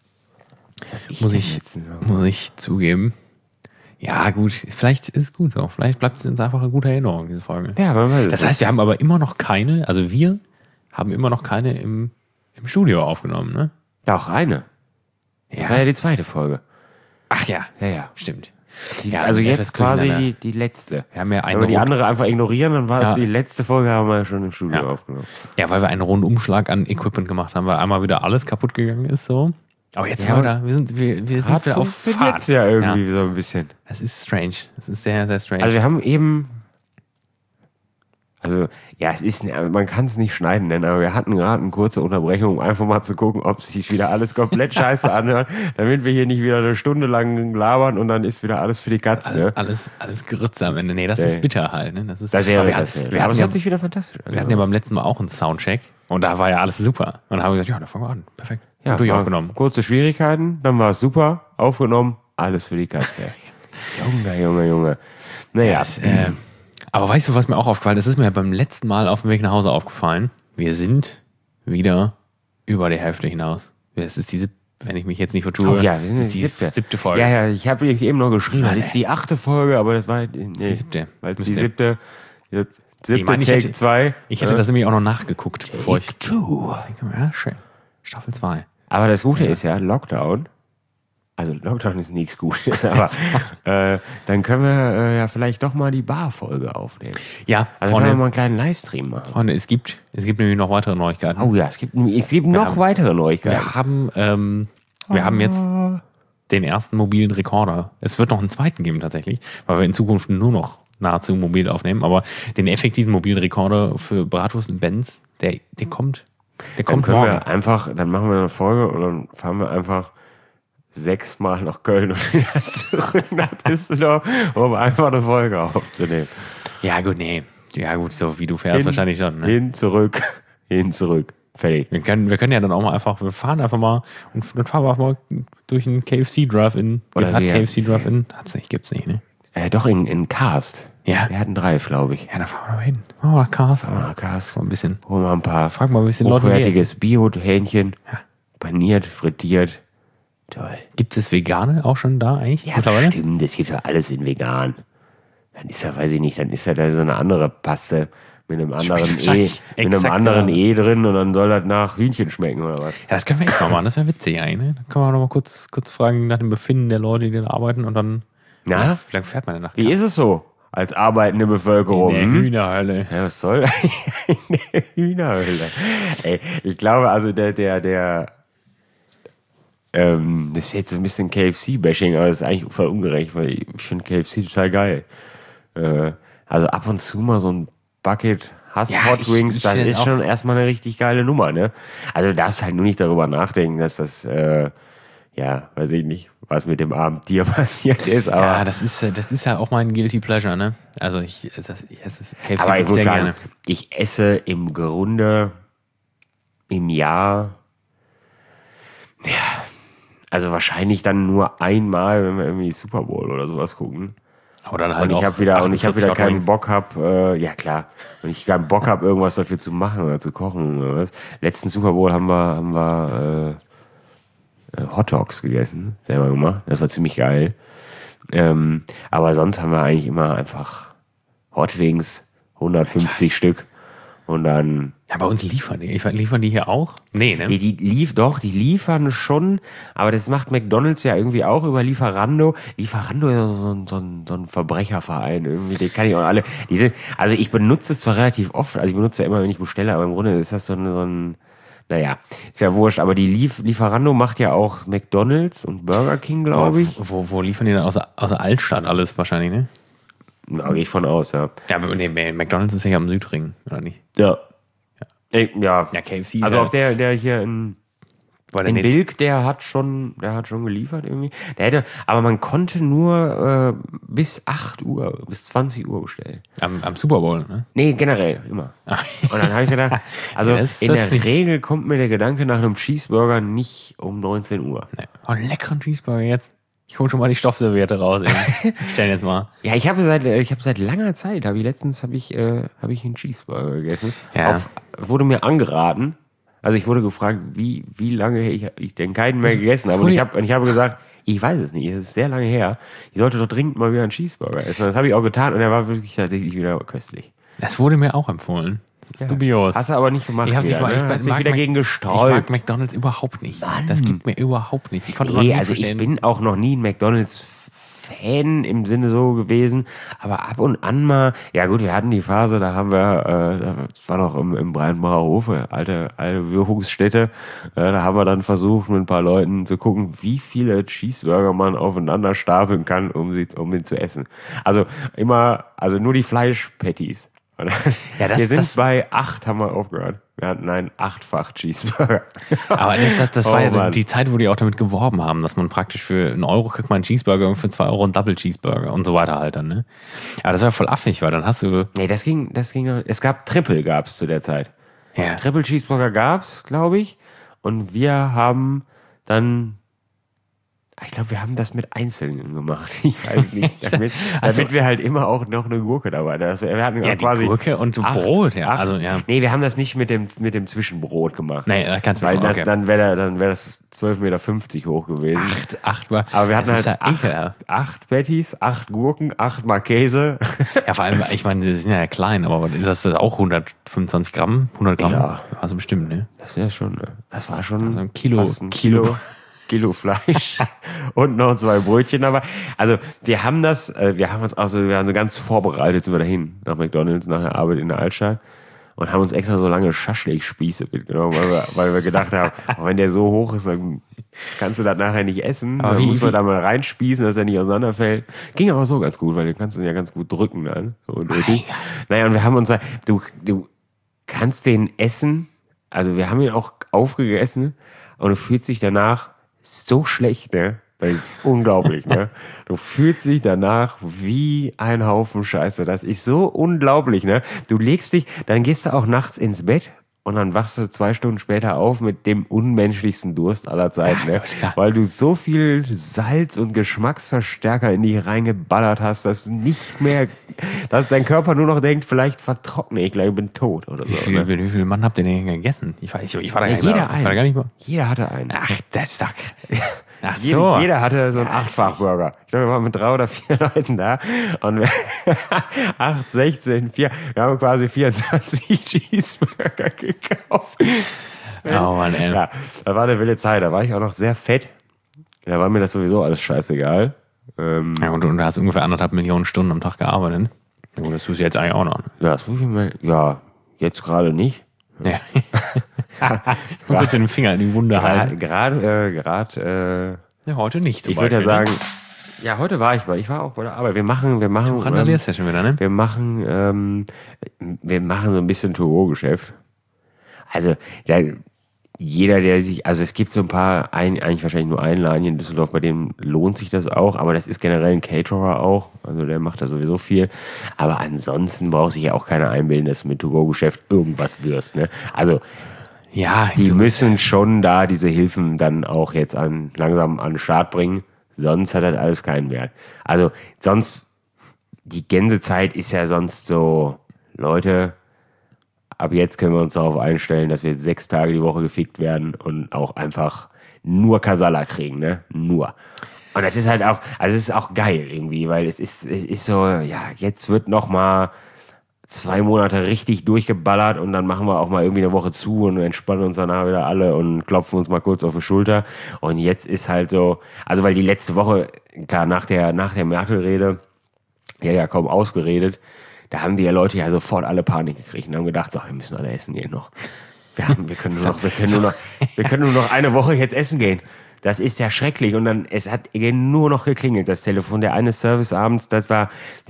Muss ich zugeben. Ja, gut, vielleicht ist es gut so. Vielleicht bleibt es uns einfach eine gute Erinnerung, diese Folge. Ja, man weiß es. Das heißt, wir haben aber immer noch keine, also wir haben immer noch keine im Studio aufgenommen, ne? Doch, eine. Das war ja die zweite Folge. Ach ja, stimmt. Also jetzt quasi die letzte. Wir haben ja wenn wir die andere einfach ignorieren, dann war es die letzte Folge, haben wir schon im Studio aufgenommen. Ja, weil wir einen Rundumschlag an Equipment gemacht haben, weil einmal wieder alles kaputt gegangen ist, so. Aber jetzt wir sind wieder auf Fahrt. Jetzt ja irgendwie so ein bisschen. Das ist strange. Das ist sehr, sehr strange. Also wir haben eben... Also, man kann es nicht schneiden nennen, aber wir hatten gerade eine kurze Unterbrechung, um einfach mal zu gucken, ob sich wieder alles komplett scheiße anhört, damit wir hier nicht wieder eine Stunde lang labern und dann ist wieder alles für die Katz. Ne? Alles Gerütze am Ende. Nee, das ist bitter halt. Ne? Aber es hört sich wieder fantastisch an. Wir hatten ja beim letzten Mal auch einen Soundcheck und da war ja alles super. Und dann haben wir gesagt, da fangen wir an. Perfekt. Ja, aufgenommen. Kurze Schwierigkeiten, dann war es super, aufgenommen, alles für die Katze. Junge. Naja. Aber weißt du, was mir auch aufgefallen ist? Das ist mir beim letzten Mal auf dem Weg nach Hause aufgefallen. Wir sind wieder über die Hälfte hinaus. Das ist wenn ich mich jetzt nicht vertue, wir sind die siebte Folge. Ja, ich habe eben noch geschrieben, das ist die 8. Folge, aber das war die 7. Weil es die 7. Jetzt 7. Take 2. Ich hätte das nämlich auch noch nachgeguckt. Take 2. Ja, schön. Staffel 2. Aber das Gute ist ja, Lockdown. Also Lockdown ist nichts Gutes, aber dann können wir ja vielleicht doch mal die Bar-Folge aufnehmen. Ja, also können wir mal einen kleinen Livestream machen. Freunde, es gibt nämlich noch weitere Neuigkeiten. Oh ja, es gibt noch weitere Neuigkeiten. Wir haben jetzt den ersten mobilen Rekorder. Es wird noch einen zweiten geben tatsächlich, weil wir in Zukunft nur noch nahezu mobil aufnehmen, aber den effektiven mobilen Rekorder für Bratwurst und Benz, der kommt. Dann dann machen wir eine Folge und dann fahren wir einfach 6-mal nach Köln und wieder zurück nach Düsseldorf, um einfach eine Folge aufzunehmen. Ja, gut, nee. Ja, gut, so wie du fährst, wahrscheinlich schon. Ne? Hin, zurück. Fertig. Wir können ja dann auch mal einfach, wir fahren einfach mal und dann fahren wir auch mal durch einen KFC Drive-In. Oder Hat KFC Drive-In? Hat's nicht, gibt's nicht, ne? Doch, in Karst. Ja. Wir hatten 3, glaube ich. Ja, dann fahren wir mal hin. Machen wir nach Karst. Karst. So ein bisschen. Holen wir ein paar Frag mal ein bisschen Leute. hochwertiges Bio-Hähnchen. Ja. Paniert, frittiert. Toll. Gibt es Vegane auch schon da eigentlich? Ja, stimmt. Es gibt ja alles in vegan. Dann ist ja, weiß ich nicht, dann ist ja da so eine andere Paste mit einem anderen E drin und dann soll das nach Hühnchen schmecken oder was? Ja, das können wir echt mal machen. Das wäre witzig eigentlich. Ne? Dann können wir noch mal kurz fragen nach dem Befinden der Leute, die da arbeiten und dann. Na? Wie lange fährt man denn nach? Wie ist es so als arbeitende Bevölkerung? In der Hühnerhölle. Ja, was soll in der Hühnerhölle? Ey, ich glaube, also das ist jetzt so ein bisschen KFC-Bashing, aber das ist eigentlich voll ungerecht, weil ich finde KFC total geil. Also ab und zu mal so ein Bucket Hot Wings, das ist schon erstmal eine richtig geile Nummer, ne? Also du darfst halt nur nicht darüber nachdenken, dass das, weiß ich nicht, was mit dem armen Tier passiert ist. Aber ja, das ist ja auch mein Guilty Pleasure, ne? Also ich esse KFC aber ich muss sehr sagen, gerne. Ich esse im Grunde im Jahr, also wahrscheinlich dann nur einmal, wenn wir irgendwie Super Bowl oder sowas gucken. Aber dann halt Und ich habe wieder keinen Bock ja klar, und ich keinen Bock habe, irgendwas dafür zu machen oder zu kochen oder was. Letzten Super Bowl haben wir Hot Dogs gegessen, selber gemacht. Das war ziemlich geil. Aber sonst haben wir eigentlich immer einfach Hot Wings, 150 Stück. Und dann. Ja, bei uns liefern die. Liefern die hier auch? Nee, ne? Die liefern schon, aber das macht McDonald's ja irgendwie auch über Lieferando. Lieferando ist so ein Verbrecherverein irgendwie, den kann ich auch alle. Also ich benutze es zwar relativ oft, also ich benutze ja immer, wenn ich bestelle, aber im Grunde ist das so ein naja, ist ja wurscht, aber die Lieferando macht ja auch McDonald's und Burger King, glaube ich. Wo liefern die dann außer Altstadt alles wahrscheinlich, ne? Da gehe ich von aus, ja. Ja, aber nee, McDonald's ist ja am Südring, oder nicht? Ja. Ja, KFC. Also auf der hier in Bilk, der hat schon geliefert irgendwie. Aber man konnte nur bis 8 Uhr, bis 20 Uhr bestellen. Am Super Bowl, ne? Nee, generell, immer. Und dann habe ich gedacht, also in der Regel kommt mir der Gedanke nach einem Cheeseburger nicht um 19 Uhr. Nee. Oh, einen leckeren Cheeseburger jetzt. Ich hole schon mal die Stoffserviette raus. Stellen jetzt mal. Ja, ich habe seit langer Zeit, letztens habe ich einen Cheeseburger gegessen. Ja. Wurde mir angeraten. Also ich wurde gefragt, wie lange ich denn keinen mehr gegessen habe. Und ich habe gesagt, ich weiß es nicht, es ist sehr lange her. Ich sollte doch dringend mal wieder einen Cheeseburger essen. Das habe ich auch getan und er war wirklich tatsächlich wieder köstlich. Das wurde mir auch empfohlen. Das ist dubios. Hast du aber nicht gemacht. Ich mag wieder gegen gesträubt. Ich mag McDonald's überhaupt nicht. Mann. Das gibt mir überhaupt nichts. Ich konnte ich bin auch noch nie ein McDonald's-Fan im Sinne so gewesen, aber ab und an mal, ja gut, wir hatten die Phase, da haben wir, das war noch im Breitenbacher Hof, alte Wirkungsstätte, da haben wir dann versucht, mit ein paar Leuten zu gucken, wie viele Cheeseburger man aufeinander stapeln kann, um ihn zu essen. Also nur die Fleischpatties. Ja, wir sind bei 8, haben wir aufgehört. Wir hatten einen 8-fach Cheeseburger. Aber das war ja die Zeit, wo die auch damit geworben haben, dass man praktisch für 1 Euro kriegt man einen Cheeseburger und für 2 Euro einen Double Cheeseburger und so weiter halt dann, ne? Aber das war voll affig, weil dann hast du... Nee, das ging, es gab Triple gab's zu der Zeit. Ja. Triple Cheeseburger gab's, glaube ich. Und wir haben dann... Ich glaube, wir haben das mit Einzelnen gemacht. Ich weiß nicht. Damit wir halt immer auch noch eine Gurke dabei hatten. Wir hatten ja, quasi die Gurke und Brot, ja. Also, ja. Nee, wir haben das nicht mit dem Zwischenbrot gemacht. Nee, das kannst du weil dann wäre das 12,50 Meter hoch gewesen. 8 war. Aber wir hatten halt 8 Patties, 8 Gurken, 8 Mal Käse. Ja, vor allem, ich meine, die sind ja klein, aber ist das auch 125 Gramm? 100 Gramm? Ja. Also bestimmt, ne? Das ist ja schon, das war schon also ein Kilo. Fast ein Kilo Fleisch und noch 2 Brötchen dabei. Also wir haben uns so ganz vorbereitet, sind wir dahin nach McDonald's, nach der Arbeit in der Altstadt und haben uns extra so lange Schaschlik-Spieße mitgenommen, weil wir gedacht haben, wenn der so hoch ist, dann kannst du das nachher nicht essen. Aber dann muss man da mal reinspießen, dass er nicht auseinanderfällt. Ging aber so ganz gut, weil du kannst ihn ja ganz gut drücken dann. Naja, und wir haben uns du kannst den essen, also wir haben ihn auch aufgegessen und du fühlst dich danach so schlecht, ne? Das ist unglaublich, ne? Du fühlst dich danach wie ein Haufen Scheiße. Das ist so unglaublich, ne? Du legst dich, dann gehst du auch nachts ins Bett und dann wachst du 2 Stunden später auf mit dem unmenschlichsten Durst aller Zeiten, ne? Weil du so viel Salz und Geschmacksverstärker in dich reingeballert hast, dass dein Körper nur noch denkt, vielleicht vertrockne ich gleich, ich bin tot oder so. Wie viel Mann habt ihr denn gegessen? Ich war da gar nicht mehr. Jeder hatte einen. Ach, das ist doch... Ach so. Jeder hatte so einen 8-fach-Burger. Ich glaube, wir waren mit 3 oder 4 Leuten da. Und 8, 16, 4. Wir haben quasi 24 Cheeseburger gekauft. Oh Mann, ey. Ja, das war eine wilde Zeit. Da war ich auch noch sehr fett. Da war mir das sowieso alles scheißegal. Ja, und du hast ungefähr 1,5 Millionen Stunden am Tag gearbeitet. Und das tust du jetzt eigentlich auch noch. Ja, das tue ich mir. Ja, jetzt gerade nicht. Ja. Du willst den Finger in die Wunde halten. Gerade. Ja, heute nicht. Ich würde ja sagen, ja, heute war ich war auch bei der Arbeit. Wir machen. Du randalierst ja schon wieder, ne? Wir machen so ein bisschen To-Go-Geschäft. Also, jeder, der sich, also es gibt so ein paar, eigentlich wahrscheinlich nur einen Laden hier in Düsseldorf, bei dem lohnt sich das auch, aber das ist generell ein Caterer auch, also der macht da sowieso viel, aber ansonsten braucht sich ja auch keiner einbilden, dass du mit To-Go-Geschäft irgendwas wirst, ne? Also, ja, die müssen schon da diese Hilfen dann auch jetzt langsam an den Start bringen, sonst hat das alles keinen Wert. Also, sonst, die Gänsezeit ist ja sonst so, Leute, ab jetzt können wir uns darauf einstellen, dass wir jetzt 6 Tage die Woche gefickt werden und auch einfach nur Kasala kriegen, ne? Nur. Und das ist halt auch, also es ist auch geil irgendwie, weil es ist so, ja, jetzt wird noch mal 2 Monate richtig durchgeballert und dann machen wir auch mal irgendwie eine Woche zu und entspannen uns danach wieder alle und klopfen uns mal kurz auf die Schulter. Und jetzt ist halt so, also weil die letzte Woche, klar, nach der Merkel-Rede, ja kaum ausgeredet, da haben die Leute ja sofort alle Panik gekriegt und haben gedacht, so, wir müssen alle essen gehen noch. Wir können nur noch eine Woche jetzt essen gehen. Das ist ja schrecklich. Und dann, es hat nur noch geklingelt, das Telefon. Der eine Service abends, das war,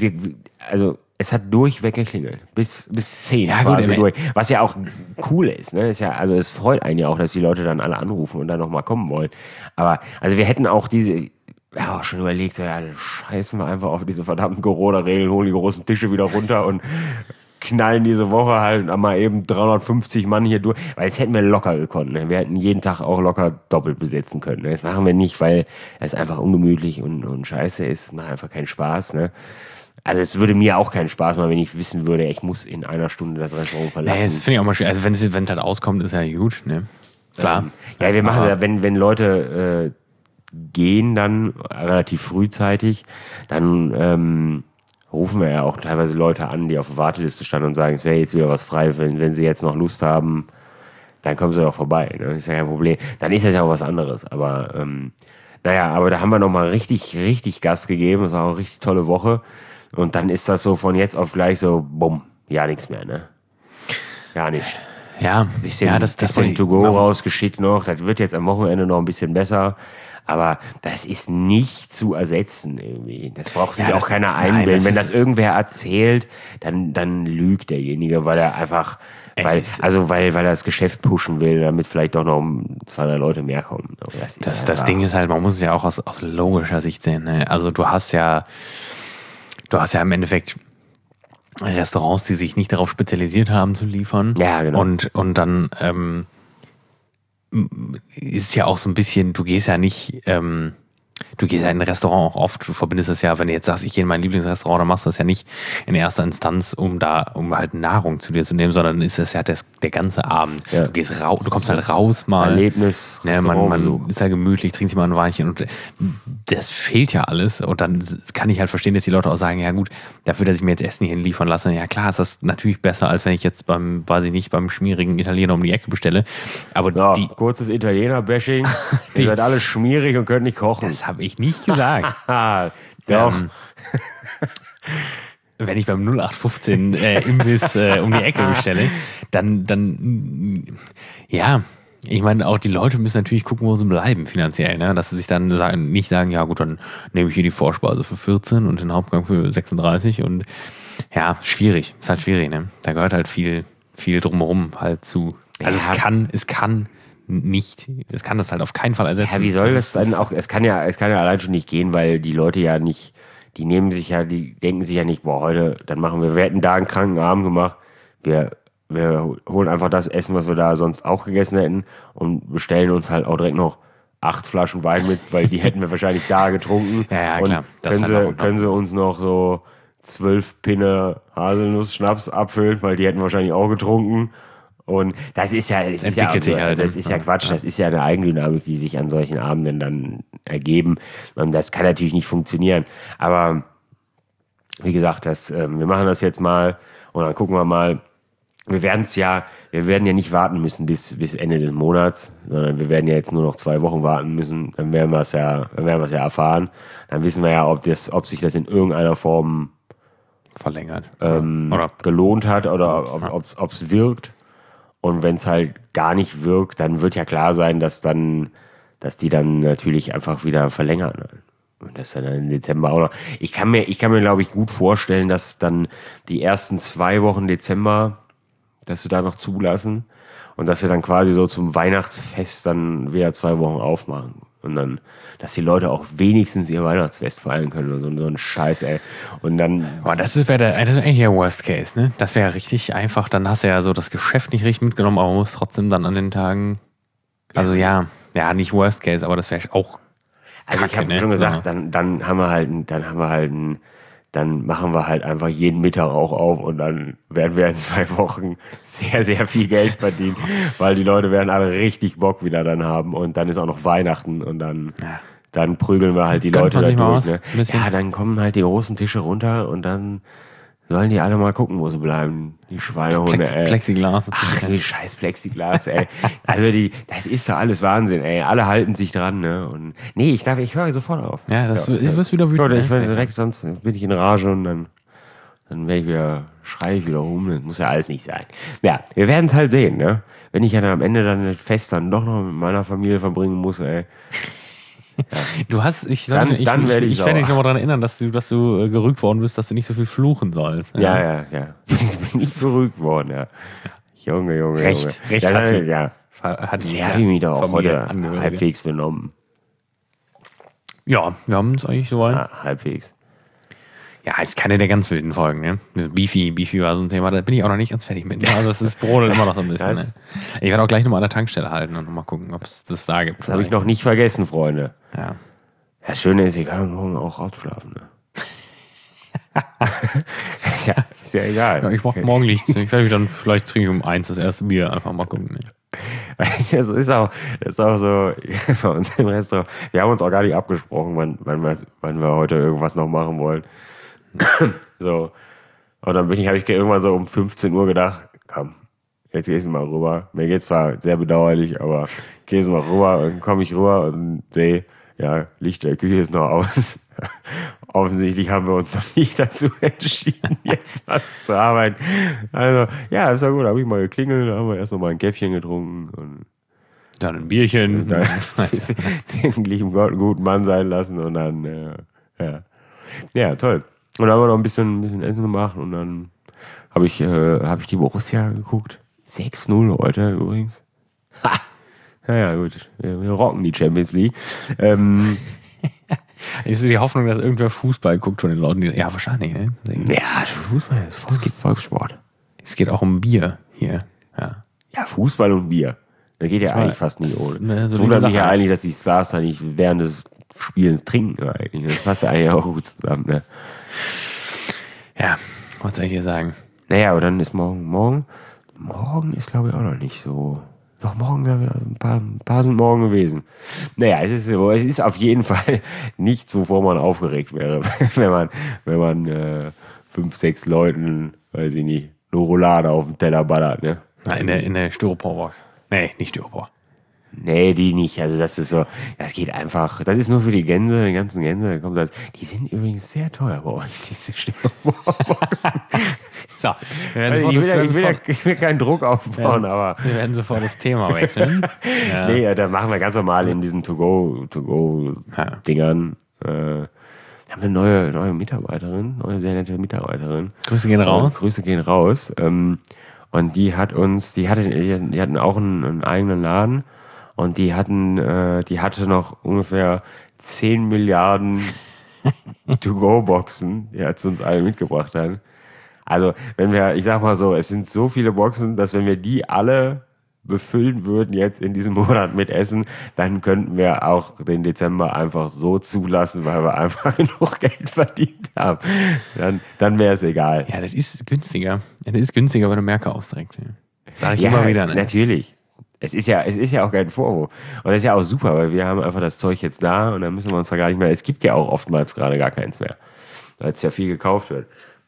es hat durchweg geklingelt. Bis 10 ja, quasi gut, durch. Was ja auch cool ist, ne? Ist ja, also es freut einen ja auch, dass die Leute dann alle anrufen und dann nochmal kommen wollen. Aber, also wir hätten auch auch schon überlegt, so, ja, dann scheißen wir einfach auf diese verdammten Corona-Regeln, holen die großen Tische wieder runter und knallen diese Woche halt mal eben 350 Mann hier durch. Weil das hätten wir locker gekonnt. Ne? Wir hätten jeden Tag auch locker doppelt besetzen können. Ne? Das machen wir nicht, weil es einfach ungemütlich und scheiße ist. Macht einfach keinen Spaß. Ne? Also es würde mir auch keinen Spaß machen, wenn ich wissen würde, ich muss in einer Stunde das Restaurant verlassen. Nee, das finde ich auch mal schwer. Also wenn es halt auskommt, ist ja gut. Ne? Klar. Ja, wir machen ja, wenn Leute gehen dann relativ frühzeitig, dann rufen wir ja auch teilweise Leute an, die auf der Warteliste standen und sagen, es wäre jetzt wieder was frei, wenn sie jetzt noch Lust haben, dann kommen sie doch vorbei. Ne? Das ist ja kein Problem. Dann ist das ja auch was anderes. Aber aber da haben wir nochmal richtig, richtig Gas gegeben. Das war auch eine richtig tolle Woche. Und dann ist das so von jetzt auf gleich so, bumm, ja, nichts mehr, ne? Gar nicht. Ja, das To-Go rausgeschickt noch. Das wird jetzt am Wochenende noch ein bisschen besser. Aber das ist nicht zu ersetzen irgendwie. Das braucht sich auch keiner einbilden. Wenn das irgendwer erzählt, dann lügt derjenige, weil er einfach, weil er das Geschäft pushen will, damit vielleicht doch noch 2, 3 Leute mehr kommen. Das Ding ist halt, man muss es ja auch aus logischer Sicht sehen. Ne? Also du hast ja im Endeffekt Restaurants, die sich nicht darauf spezialisiert haben zu liefern. Ja, genau. Und dann ist ja auch so ein bisschen, du gehst ja in ein Restaurant auch oft, du verbindest das ja, wenn du jetzt sagst, ich gehe in mein Lieblingsrestaurant, dann machst du das ja nicht in erster Instanz, um halt Nahrung zu dir zu nehmen, sondern ist das ja der ganze Abend. Ja. Du gehst raus, du kommst halt raus mal. Erlebnis. Ne, man ist da gemütlich, trinkt sich mal ein Weinchen und das fehlt ja alles. Und dann kann ich halt verstehen, dass die Leute auch sagen, ja gut, dafür, dass ich mir jetzt Essen hier hinliefern lasse, ja klar, ist das natürlich besser, als wenn ich jetzt beim schmierigen Italiener um die Ecke bestelle. Aber kurzes Italiener-Bashing. Ihr seid alle schmierig und könnt nicht kochen. Das habe ich nicht gesagt. Doch. Wenn ich beim 0815 Imbiss um die Ecke bestelle, dann ja, ich meine, auch die Leute müssen natürlich gucken, wo sie bleiben finanziell, ne? Dass sie sich dann nicht sagen, ja gut, dann nehme ich hier die Vorspeise für 14 und den Hauptgang für 36 und ja, schwierig, ist halt schwierig, ne? Da gehört halt viel drumherum halt zu. Also es kann nicht. Es kann das halt auf keinen Fall ersetzen. Ja, wie soll das dann auch, es kann ja allein schon nicht gehen, weil die Leute ja nicht, die denken sich ja nicht, boah, heute, wir hätten da einen kranken Abend gemacht, wir holen einfach das Essen, was wir da sonst auch gegessen hätten und bestellen uns halt auch direkt noch 8 Flaschen Wein mit, weil die hätten wir wahrscheinlich da getrunken. Ja, und klar. Können sie uns noch so 12 Pinne Haselnuss-Schnaps abfüllen, weil die hätten wir wahrscheinlich auch getrunken. Und das ist ja, das ist ja Quatsch, das ist ja eine Eigendynamik, die sich an solchen Abenden dann ergeben. Und das kann natürlich nicht funktionieren. Aber wie gesagt, wir machen das jetzt mal und dann gucken wir mal. Wir werden ja nicht warten müssen bis Ende des Monats, sondern wir werden ja jetzt nur noch 2 Wochen warten müssen. Dann werden wir es ja erfahren. Dann wissen wir ja, ob sich das in irgendeiner Form verlängert oder gelohnt hat oder ob es wirkt. Und wenn es halt gar nicht wirkt, dann wird ja klar sein, dass die dann natürlich einfach wieder verlängern. Und das dann im Dezember auch noch. Ich kann mir, glaube ich, gut vorstellen, dass dann die ersten 2 Wochen Dezember, dass wir da noch zulassen und dass wir dann quasi so zum Weihnachtsfest dann wieder 2 Wochen aufmachen. Und dann, dass die Leute auch wenigstens ihr Weihnachtsfest feiern können und so ein Scheiß, ey. Und dann. Boah, das wäre eigentlich der Worst Case, ne? Das wäre richtig einfach. Dann hast du ja so das Geschäft nicht richtig mitgenommen, aber musst trotzdem dann an den Tagen. Also ja, nicht Worst Case, aber das wäre auch. Also ich habe schon gesagt, dann machen wir halt einfach jeden Mittag auch auf und dann werden wir in 2 Wochen sehr, sehr viel Geld verdienen, weil die Leute werden alle richtig Bock wieder dann haben und dann ist auch noch Weihnachten und dann prügeln wir halt die Leute da durch. Ne? Ja, dann kommen halt die großen Tische runter und dann sollen die alle mal gucken, wo sie bleiben. Die Schweinehunde, ey. Plexiglas. Ach, die scheiß Plexiglas, ey. Also das ist doch alles Wahnsinn, ey. Alle halten sich dran, ne? Und ich höre sofort auf. Ja, ich wirst wieder wütend. Oder ich werde direkt, sonst bin ich in Rage und dann schreie ich wieder rum. Das muss ja alles nicht sein. Ja, wir werden es halt sehen, ne? Wenn ich ja dann am Ende dann das Fest dann doch noch mit meiner Familie verbringen muss, ey. Ja. Ich werde dich nochmal daran erinnern, dass du gerügt worden bist, dass du nicht so viel fluchen sollst. Ja. Bin ich berügt worden, ja. Junge. Recht hat sie mich da auch heute halbwegs benommen. Ja, wir haben es eigentlich soweit. Ja, halbwegs. Ja, ist keine der ganz wilden Folgen, ne? Beefy war so ein Thema, da bin ich auch noch nicht ganz fertig mit. Also es brodelt immer noch so ein bisschen. Ne? Ich werde auch gleich nochmal an der Tankstelle halten und mal gucken, ob es das da gibt. Das habe ich noch nicht vergessen, Freunde. Ja. Das Schöne ist, ich kann morgen auch ausschlafen. Ne? ist ja egal. Ja, ich mache morgen nichts. Ich werde dann vielleicht trinke ich um 1 das erste Bier. Einfach mal gucken. Ne? Das ist auch so bei uns im Restaurant. Wir haben uns auch gar nicht abgesprochen, wann wir heute irgendwas noch machen wollen. So. Und dann habe ich irgendwann so um 15 Uhr gedacht, komm, jetzt gehst du mal rüber. Mir geht's zwar sehr bedauerlich, aber gehst du mal rüber und komme ich rüber und sehe, ja, Licht der Küche ist noch aus. Offensichtlich haben wir uns noch nicht dazu entschieden, jetzt was zu arbeiten. Also, ja, ist ja gut, da habe ich mal geklingelt, da haben wir erst noch mal ein Käffchen getrunken. Und dann ein Bierchen. Dann den lieben Gott einen guten Mann sein lassen und dann, ja, toll. Und dann haben wir noch ein bisschen Essen gemacht und dann habe ich die Borussia geguckt. 6-0 heute übrigens. Ha! Ja, gut. Wir rocken die Champions League. Ist die Hoffnung, dass irgendwer Fußball guckt von den Leuten, die. Ja, wahrscheinlich, ne? Ja, Fußball ist Volkssport. Es geht auch um Bier hier. Ja, Fußball und Bier. Da geht ja eigentlich fast nie ohne. So wundert mich ja eigentlich, dass die Stars da nicht während des Spielens trinken eigentlich. Das passt ja eigentlich auch gut zusammen, ne? Ja, was soll ich dir sagen? Naja, aber dann ist morgen ist, glaube ich, auch noch nicht so. Doch, morgen, ein paar sind morgen gewesen. Naja, es ist auf jeden Fall nichts, wovor man aufgeregt wäre, wenn man 5, 6 Leuten, weiß ich nicht, eine Roulade auf dem Teller ballert, ne? In der Styroporbox. Nee, nicht Styropor. Nee, die nicht. Also das ist so, das geht einfach, das ist nur für die Gänse, die ganzen Gänse, die sind übrigens sehr teuer bei euch, diese Styroporboxen. So, ich will keinen Druck aufbauen, aber... Wir werden sofort das Thema wechseln. Ja. Nee, da machen wir ganz normal in diesen To-Go-Dingern. Wir haben eine neue Mitarbeiterin, sehr nette Mitarbeiterin. Grüße gehen raus. Und die hatten auch einen eigenen Laden Und die hatte noch ungefähr 10 Milliarden To-Go-Boxen, die hat sie uns alle mitgebracht dann. Also, ich sag mal so, es sind so viele Boxen, dass wenn wir die alle befüllen würden jetzt in diesem Monat mit Essen, dann könnten wir auch den Dezember einfach so zulassen, weil wir einfach genug Geld verdient haben. Dann wäre es egal. Ja, das ist günstiger. Das ist günstiger, wenn du mehr kaufst direkt. Sag ich immer wieder. Ne? Natürlich. Es ist ja auch kein Vorwurf. Und das ist ja auch super, weil wir haben einfach das Zeug jetzt da und dann müssen wir uns da gar nicht mehr, es gibt ja auch oftmals gerade gar keins mehr, weil es ja viel gekauft wird.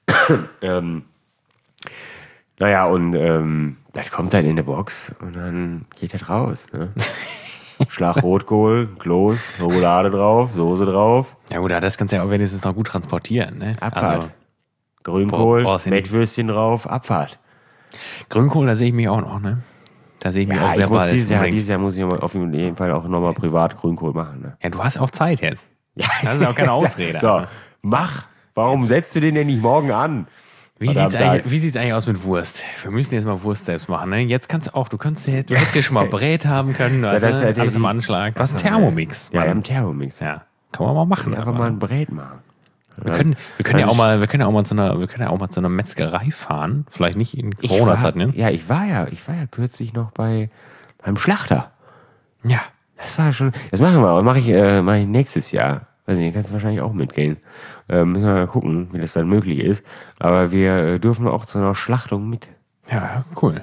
Das kommt dann in der Box und dann geht das raus. Ne? Schlag Rotkohl, Kloß, Roulade drauf, Soße drauf. Ja gut, das kannst du ja auch wenigstens noch gut transportieren. Ne? Abfahrt. Also, Grünkohl, Mettwürstchen drauf, Abfahrt. Grünkohl, da sehe ich mich auch noch, ne? Da sehe ich mich auch sehr bald. Dieses Jahr muss ich auf jeden Fall auch nochmal privat Grünkohl machen. Ne? Ja, du hast auch Zeit jetzt. Ja. Das ist auch keine Ausrede. So, mach. Warum setzt du den denn nicht morgen an? Wie sieht's eigentlich aus mit Wurst? Wir müssen jetzt mal Wurst selbst machen. Ne? Jetzt kannst du auch, du hättest hier schon mal Brät haben können. Also, das ist ja alles im Anschlag. Was ist ein Thermomix? Ja, ein Thermomix. Ja, kann man mal machen. Einfach mal ein Brät machen. Wir können ja auch mal zu einer Metzgerei fahren. Vielleicht nicht in Corona-Zeit, ne? Ja, ich war ja kürzlich noch beim Schlachter. Ja. Das war schon, das machen wir, mache ich nächstes Jahr. Also, ihr kannst wahrscheinlich auch mitgehen. Müssen wir mal gucken, wie das dann möglich ist. Aber wir dürfen auch zu einer Schlachtung mit. Ja, cool.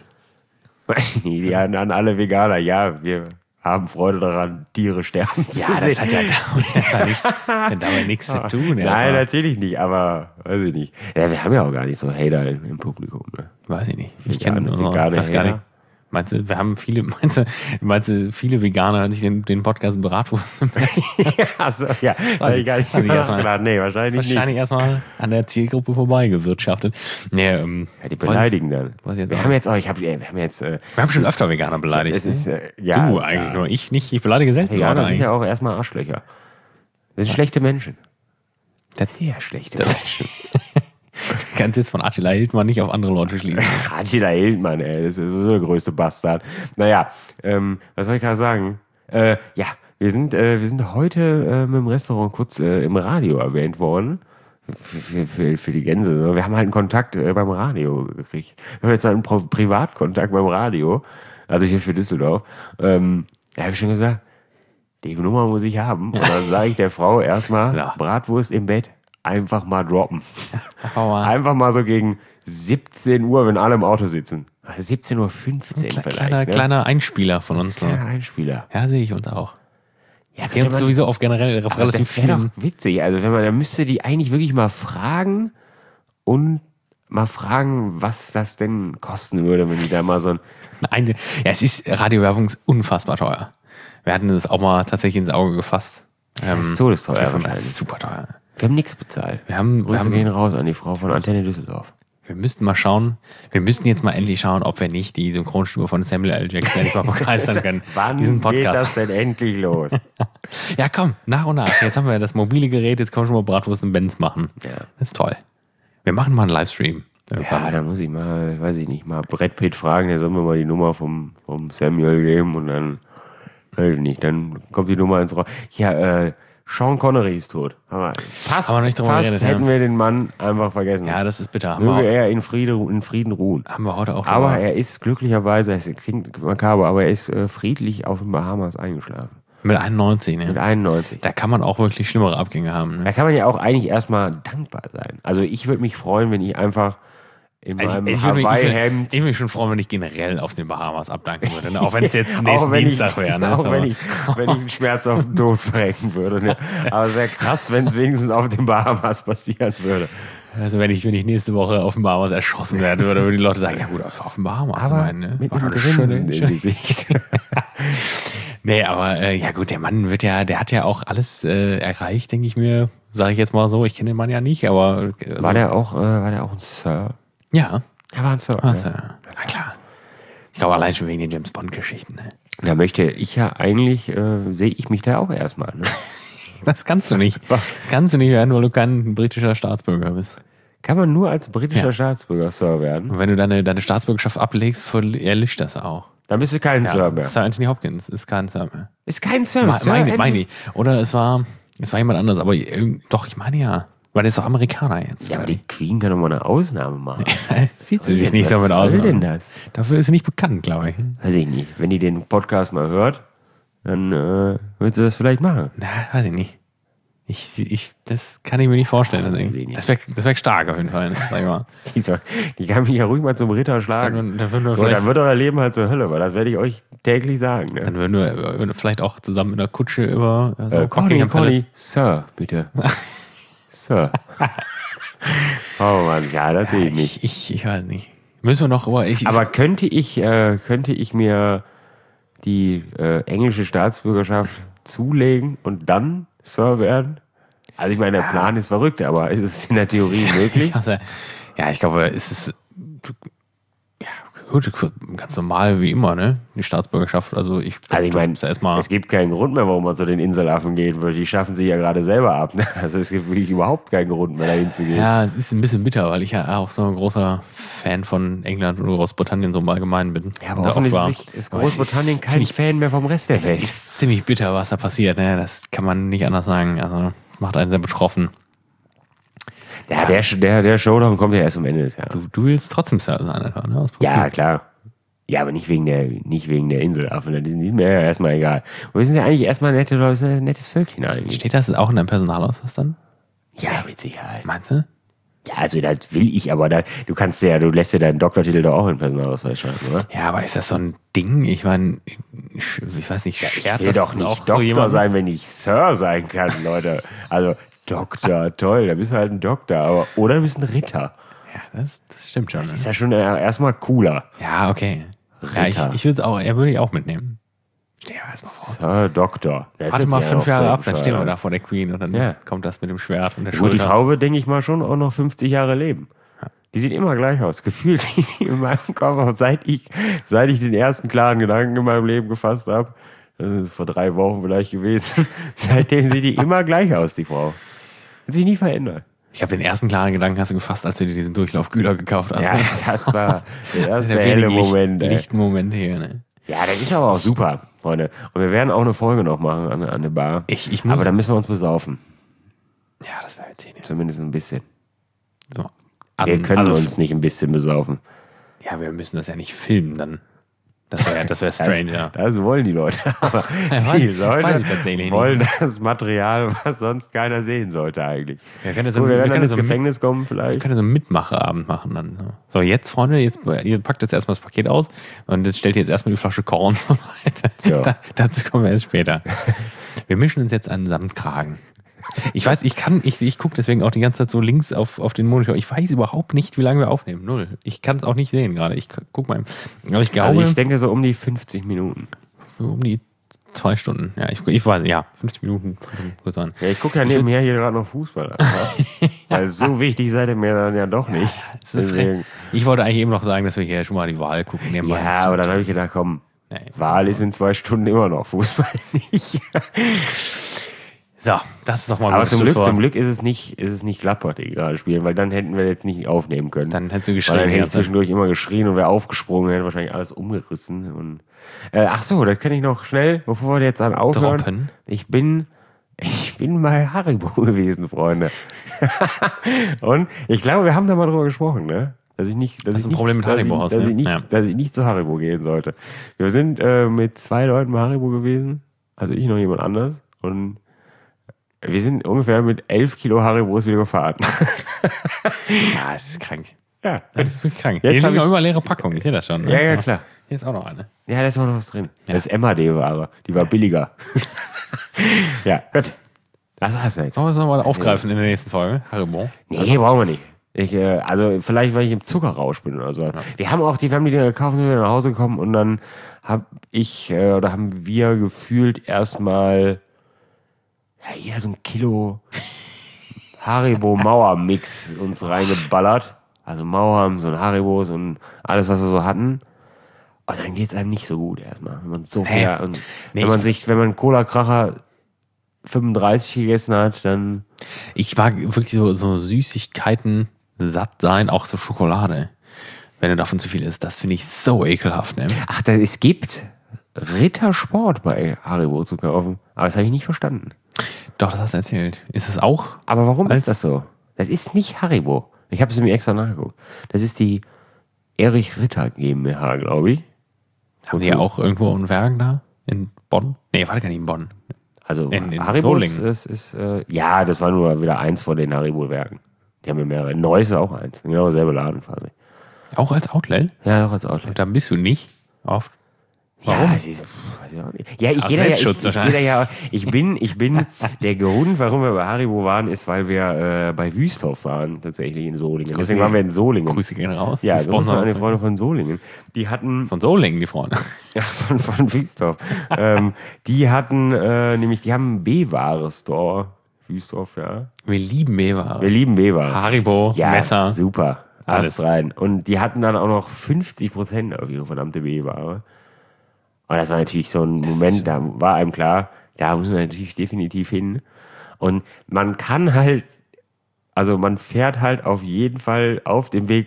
Die an alle Veganer, ja, wir haben Freude daran, Tiere sterben zu sehen. Ja, das hat damit nichts zu tun. Nein, natürlich nicht, aber weiß ich nicht. Ja, wir haben ja auch gar nicht so Hater im Publikum. Ne? Weiß ich nicht. Ich kenne das gar nicht. Meinst du, wir haben viele Veganer hören sich den Podcast Bratwurst im Bett? Ja, weiß ich gar nicht. Nee, wahrscheinlich erstmal an der Zielgruppe vorbeigewirtschaftet. Nee, die beleidigen dann. Wir haben schon öfter Veganer beleidigt. Du eigentlich nur, ich nicht. Ich beleidige selten. Veganer sind ja auch erstmal Arschlöcher. Das sind schlechte Menschen. Das sind sehr schlechte Menschen. Du kannst jetzt von Attila Hildmann nicht auf andere Leute schließen. Attila Hildmann, ey, das ist so der größte Bastard. Naja, was soll ich gerade sagen? Wir sind heute mit dem Restaurant kurz im Radio erwähnt worden. Für die Gänse. Ne? Wir haben halt einen Kontakt beim Radio gekriegt. Wir haben jetzt einen Privatkontakt beim Radio. Also hier für Düsseldorf. Da habe ich schon gesagt, die Nummer muss ich haben. Und dann sage ich der Frau erstmal, Bratwurst im Bett. Einfach mal droppen. Einfach mal so gegen 17 Uhr, wenn alle im Auto sitzen. 17:15 Uhr vielleicht. Kleiner Einspieler von uns. Kleiner Einspieler. Ja, sehe ich uns auch. Ja, sie uns sowieso auf relativ viel. Das wäre doch witzig. Also da müsste die eigentlich wirklich mal fragen und mal fragen, was das denn kosten würde, wenn die da mal so ein... Radiowerbung ist unfassbar teuer. Wir hatten das auch mal tatsächlich ins Auge gefasst. Das ist todesteuer. Das ist super teuer. Wir haben nichts bezahlt. Grüße gehen raus an die Frau von Antenne Düsseldorf. Wir müssten mal schauen. Wir müssten jetzt mal endlich schauen, ob wir nicht die Synchronstimme von Samuel L. Jackson mal begeistern können. Wann geht das denn endlich los? Ja, komm, nach und nach. Jetzt haben wir das mobile Gerät, jetzt können wir schon mal Bratwurst und Benz machen. Ja. Das ist toll. Wir machen mal einen Livestream. Ja, da muss ich mal, weiß ich nicht, mal Brad Pitt fragen, der soll mir mal die Nummer vom Samuel geben und dann, weiß ich nicht, dann kommt die Nummer ins Raum. Ja, Sean Connery ist tot. Fast hätten wir den Mann einfach vergessen. Ja, das ist bitter. Möge er in Frieden ruhen. Haben wir heute auch. Aber er ist glücklicherweise, es klingt makaber, aber er ist friedlich auf den Bahamas eingeschlafen. Mit 91, ne? Mit 91. Da kann man auch wirklich schlimmere Abgänge haben. Ne? Da kann man ja auch eigentlich erstmal dankbar sein. Also ich würde mich freuen, wenn ich einfach in meinem Hawaii-Hemd... Ich würde mich schon freuen, wenn ich generell auf den Bahamas abdanken würde. Ne? Auch wenn es jetzt nächsten Dienstag wäre. Ne? Auch wenn ich einen Schmerz auf den Tod verrecken würde. Ne? Aber es wäre krass, wenn es wenigstens auf den Bahamas passieren würde. Also wenn ich nächste Woche auf den Bahamas erschossen werde, würden die Leute sagen, ja gut, auf den Bahamas. Aber mit einem Grinsen im Gesicht. Nee, aber ja gut, der Mann der hat ja auch alles erreicht, denke ich mir. Sage ich jetzt mal so. Ich kenne den Mann ja nicht, aber... Also, war der auch ein Sir? Ja. Er war ein Sir. Na klar. Ich glaube allein schon wegen den James Bond-Geschichten. Ne? Da möchte ich ja eigentlich, sehe ich mich da auch erstmal. Ne? Das kannst du nicht. Das kannst du nicht werden, weil du kein britischer Staatsbürger bist. Kann man nur als britischer Staatsbürger Sir werden? Und wenn du deine Staatsbürgerschaft ablegst, erlischt das auch. Dann bist du kein Sir mehr. Sir Anthony Hopkins ist kein Sir mehr. Ist kein Sir. Meine ich. Oder es war jemand anderes, aber doch, ich meine ja. Weil der ist doch Amerikaner jetzt. Ja, aber die Queen kann doch mal eine Ausnahme machen. Sieht sie sich nicht so mit aus. Was soll denn das? Dafür ist sie nicht bekannt, glaube ich. Weiß ich nicht. Wenn die den Podcast mal hört, dann wird sie das vielleicht machen. Na, weiß ich nicht. Das kann ich mir nicht vorstellen. Das wär stark auf jeden Fall. Ne? Sag ich mal. Die kann mich ja ruhig mal zum Ritter schlagen. Dann wird euer Leben halt zur Hölle, weil das werde ich euch täglich sagen. Ne? Dann würden wir vielleicht auch zusammen in der Kutsche über Conny, Sir, bitte. Sir. Oh Mann, ja, das sehe ich nicht. Ich weiß nicht. Müssen wir noch, aber könnte ich mir die englische Staatsbürgerschaft zulegen und dann Sir werden? Also ich meine, der Plan ist verrückt, aber ist es in der Theorie möglich? Ja, ich glaube, ist es gut, ganz normal wie immer, ne? Die Staatsbürgerschaft. Also ich meine, es gibt keinen Grund mehr, warum man zu den Inselaffen geht, weil die schaffen sich ja gerade selber ab. Ne? Also es gibt wirklich überhaupt keinen Grund mehr, dahin zu gehen. Ja, es ist ein bisschen bitter, weil ich ja auch so ein großer Fan von England und Großbritannien so im Allgemeinen bin. Ja, aber offensichtlich ist Großbritannien kein Fan mehr vom Rest der Welt. Es ist ziemlich bitter, was da passiert. Ne? Das kann man nicht anders sagen. Also macht einen sehr betroffen. Ja, der Showdown kommt ja erst am Ende des Jahres. Du willst trotzdem Sir sein, etwa, ne? Ja, klar. Ja, aber nicht wegen der Inselaffen. Die sind mir ja erstmal egal. Und wir sind ja eigentlich erstmal ein nettes Völkchen eigentlich. Steht das auch in deinem Personalausweis dann? Ja, mit Sicherheit. Meinst du? Ja, also das will ich, aber du lässt ja deinen Doktortitel doch auch in den Personalausweis schreiben, oder? Ja, aber ist das so ein Ding? Ich meine, ich weiß nicht, ich will doch nicht auch Doktor sein, wenn ich Sir sein kann, Leute. Also Doktor, toll, da bist du halt ein Doktor, oder du bist ein Ritter. Ja, das stimmt schon. Das ist ja schon erstmal cooler. Ja, okay. Ritter. Ja, ich würde es auch, würde ich auch mitnehmen. Stell dir erstmal vor. Sir Doktor. Warte mal 5 Jahre ab, dann stehen wir da vor der Queen und dann kommt das mit dem Schwert und der Schulter. Und die Frau wird, denke ich mal, schon auch noch 50 Jahre leben. Die sieht immer gleich aus. Gefühlt sieht die in meinem Kopf, seit ich den ersten klaren Gedanken in meinem Leben gefasst habe, vor 3 Wochen vielleicht gewesen, seitdem sieht die immer gleich aus, die Frau. Hat sich nie verändert. Ich habe den ersten klaren Gedanken hast du gefasst, als du dir diesen Durchlaufkühler gekauft hast. Ja, das war der erste helle Moment. Lichten Moment hier, ne? Ja, das ist aber auch super, Freunde. Und wir werden auch eine Folge noch machen an der Bar. Aber da müssen wir uns besaufen. Ja, das wäre jetzt nicht. Zumindest ein bisschen. So. Wir können uns nicht ein bisschen besaufen. Ja, wir müssen das ja nicht filmen dann. Das wäre strange, ja. Das wollen die Leute. Aber die Leute wollen das Material, was sonst keiner sehen sollte eigentlich. Wir können dann ins Gefängnis kommen vielleicht. Wir können so einen Mitmacherabend machen dann. So, jetzt Freunde, ihr packt jetzt erstmal das Paket aus und jetzt stellt ihr jetzt erstmal die Flasche Korn zur Seite. So. Dazu kommen wir erst später. Wir mischen uns jetzt einen Samtkragen. Ich weiß, ich gucke deswegen auch die ganze Zeit so links auf den Monitor. Ich weiß überhaupt nicht, wie lange wir aufnehmen. 0. Ich kann es auch nicht sehen gerade. Ich guck mal. Aber ich glaube, also ich denke so um die 50 Minuten. Um die 2 Stunden. Ja, ich weiß, ja, 50 Minuten. Kurz an. Ja, ich gucke ja nebenher hier gerade noch Fußball. Weil so wichtig seid ihr mir dann ja doch nicht. Ich wollte eigentlich eben noch sagen, dass wir hier schon mal die Wahl gucken. Ja, aber dann habe ich gedacht, komm, Wahl ist in 2 Stunden immer noch, Fußball nicht. So, das ist doch mal ein aber zum Glück ist es nicht Gladbach, die gerade spielen, weil dann hätten wir jetzt nicht aufnehmen können. Dann hättest du geschrien. Weil dann hätte ich zwischendurch immer geschrien und wäre aufgesprungen, hätte wahrscheinlich alles umgerissen. Und, ach so, das kann ich noch schnell, bevor wir jetzt an aufhören. Droppen. Ich bin bei Haribo gewesen, Freunde. Und ich glaube, wir haben da mal drüber gesprochen, ne? Dass ich nicht zu Haribo gehen sollte. Wir sind mit 2 Leuten bei Haribo gewesen, also ich noch jemand anders, und wir sind ungefähr mit 11 Kilo Haribos wieder gefahren. Ja, es ist krank. Ja. Das ist wirklich krank. Jetzt hier sind auch immer leere Packungen, ich sehe das schon. Ne? Ja, klar. Hier ist auch noch eine. Ja, da ist auch noch was drin. Ja. Das ist MHD-Ware. Die war billiger. Ja, gut. Das war's jetzt. Sollen wir das nochmal aufgreifen in der nächsten Folge? Haribo? Nee, brauchen wir nicht. Also vielleicht, weil ich im Zuckerrausch bin oder so. Ja. Wir haben die Dinger gekauft, sind wir nach Hause gekommen und dann haben wir gefühlt erstmal hier so 1 Kilo Haribo Mauer-Mix uns reingeballert. Also Mauern, so ein Haribos und alles, was wir so hatten. Und dann geht's einem nicht so gut erstmal. Wenn man so viel, wenn man Cola-Kracher 35 gegessen hat, dann. Ich mag wirklich so Süßigkeiten satt sein, auch so Schokolade. wenn du davon zu viel isst. Das finde ich so ekelhaft. Ne? Ach, es gibt Rittersport bei Haribo zu kaufen. Aber das habe ich nicht verstanden. Doch, das hast du erzählt. Ist es auch? Aber warum ist das so? Das ist nicht Haribo. Ich habe es mir extra nachgeguckt. Das ist die Erich Ritter GmbH, glaube ich. Haben die auch irgendwo ein Werk da? In Bonn? Nee, war gar nicht in Bonn. Also in Haribo Solingen. ist ja, das war nur wieder eins von den Haribo-Werken. Die haben ja mehrere. Neues ist auch eins. Genau derselbe Laden quasi. Auch als Outlet? Ja, auch als Outlet. Da bist du nicht oft. Warum? Ja, weiß ich auch nicht. Ja, ich bin der Grund, warum wir bei Haribo waren, ist, weil wir bei Wüsthof waren, tatsächlich in Solingen. Deswegen waren wir in Solingen. Grüße gehen raus. Ja, Grüße an die Freunde von Solingen. Die hatten... Von Solingen, die Freunde. Ja, von Wüsthof. Die hatten nämlich, die haben einen B-Ware-Store. Wüsthof, ja. Wir lieben B-Ware. Wir lieben B-Ware. Haribo, ja, Messer. Super. Alles rein. Und die hatten dann auch noch 50% auf ihre verdammte B-Ware. Und das war natürlich so ein Moment, da war einem klar, da muss man natürlich definitiv hin. Und man kann halt, also man fährt halt auf jeden Fall auf dem Weg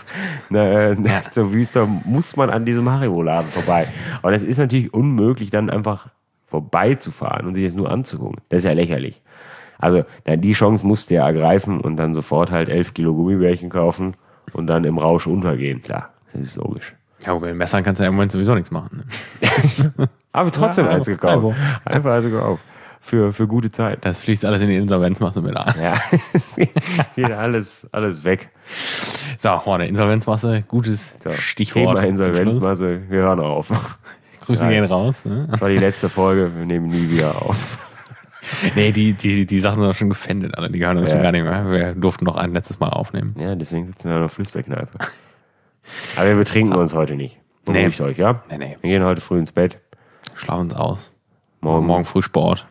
zur Wüste, muss man an diesem Haribo-Laden vorbei. Und es ist natürlich unmöglich, dann einfach vorbeizufahren und sich das nur anzugucken. Das ist ja lächerlich. Also die Chance musst du ja ergreifen und dann sofort halt 11 Kilo Gummibärchen kaufen und dann im Rausch untergehen. Klar, das ist logisch. Ja, aber mit Messern kannst du ja im Moment sowieso nichts machen. Ne? Aber trotzdem eins gekauft. Einfach also gekauft. Für gute Zeit. Das fließt alles in die Insolvenzmasse mit ein. Ja, geht alles weg. So, Freunde, Insolvenzmasse, gutes Stichwort. Thema Insolvenzmasse, wir hören auf. Grüße gehen raus. Ne? Das war die letzte Folge, wir nehmen nie wieder auf. Nee, die Sachen sind auch schon gefändet, alle. Die gehören uns schon gar nicht mehr. Wir durften noch ein letztes Mal aufnehmen. Ja, deswegen sitzen wir in einer Flüsterkneipe. Aber wir betrinken uns heute nicht. Beruhigt euch, ja? Nee. Wir gehen heute früh ins Bett. Schlafen uns aus. Morgen Frühsport.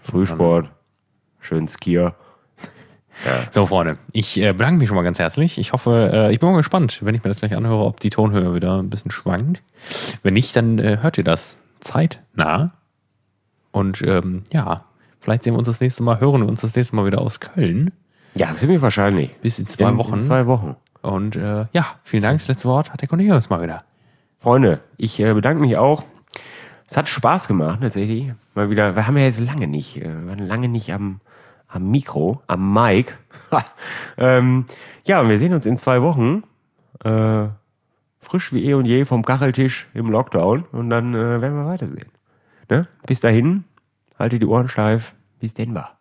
Schön Skier. Ja. So, Freunde, ich bedanke mich schon mal ganz herzlich. Ich hoffe, ich bin mal gespannt, wenn ich mir das gleich anhöre, ob die Tonhöhe wieder ein bisschen schwankt. Wenn nicht, dann hört ihr das zeitnah. Und vielleicht sehen wir uns das nächste Mal, hören wir uns das nächste Mal wieder aus Köln. Ja, ziemlich wahrscheinlich. Bis in 2 Wochen. In 2 Wochen. Und vielen Dank. Das letzte Wort hat der Cornelius mal wieder. Freunde, ich bedanke mich auch. Es hat Spaß gemacht, tatsächlich. Mal wieder, wir haben ja jetzt lange nicht am Mikro, am Mic. Und wir sehen uns in 2 Wochen. Frisch wie eh und je vom Kacheltisch im Lockdown. Und dann werden wir weitersehen. Ne? Bis dahin, haltet die Ohren steif. Bis denn war.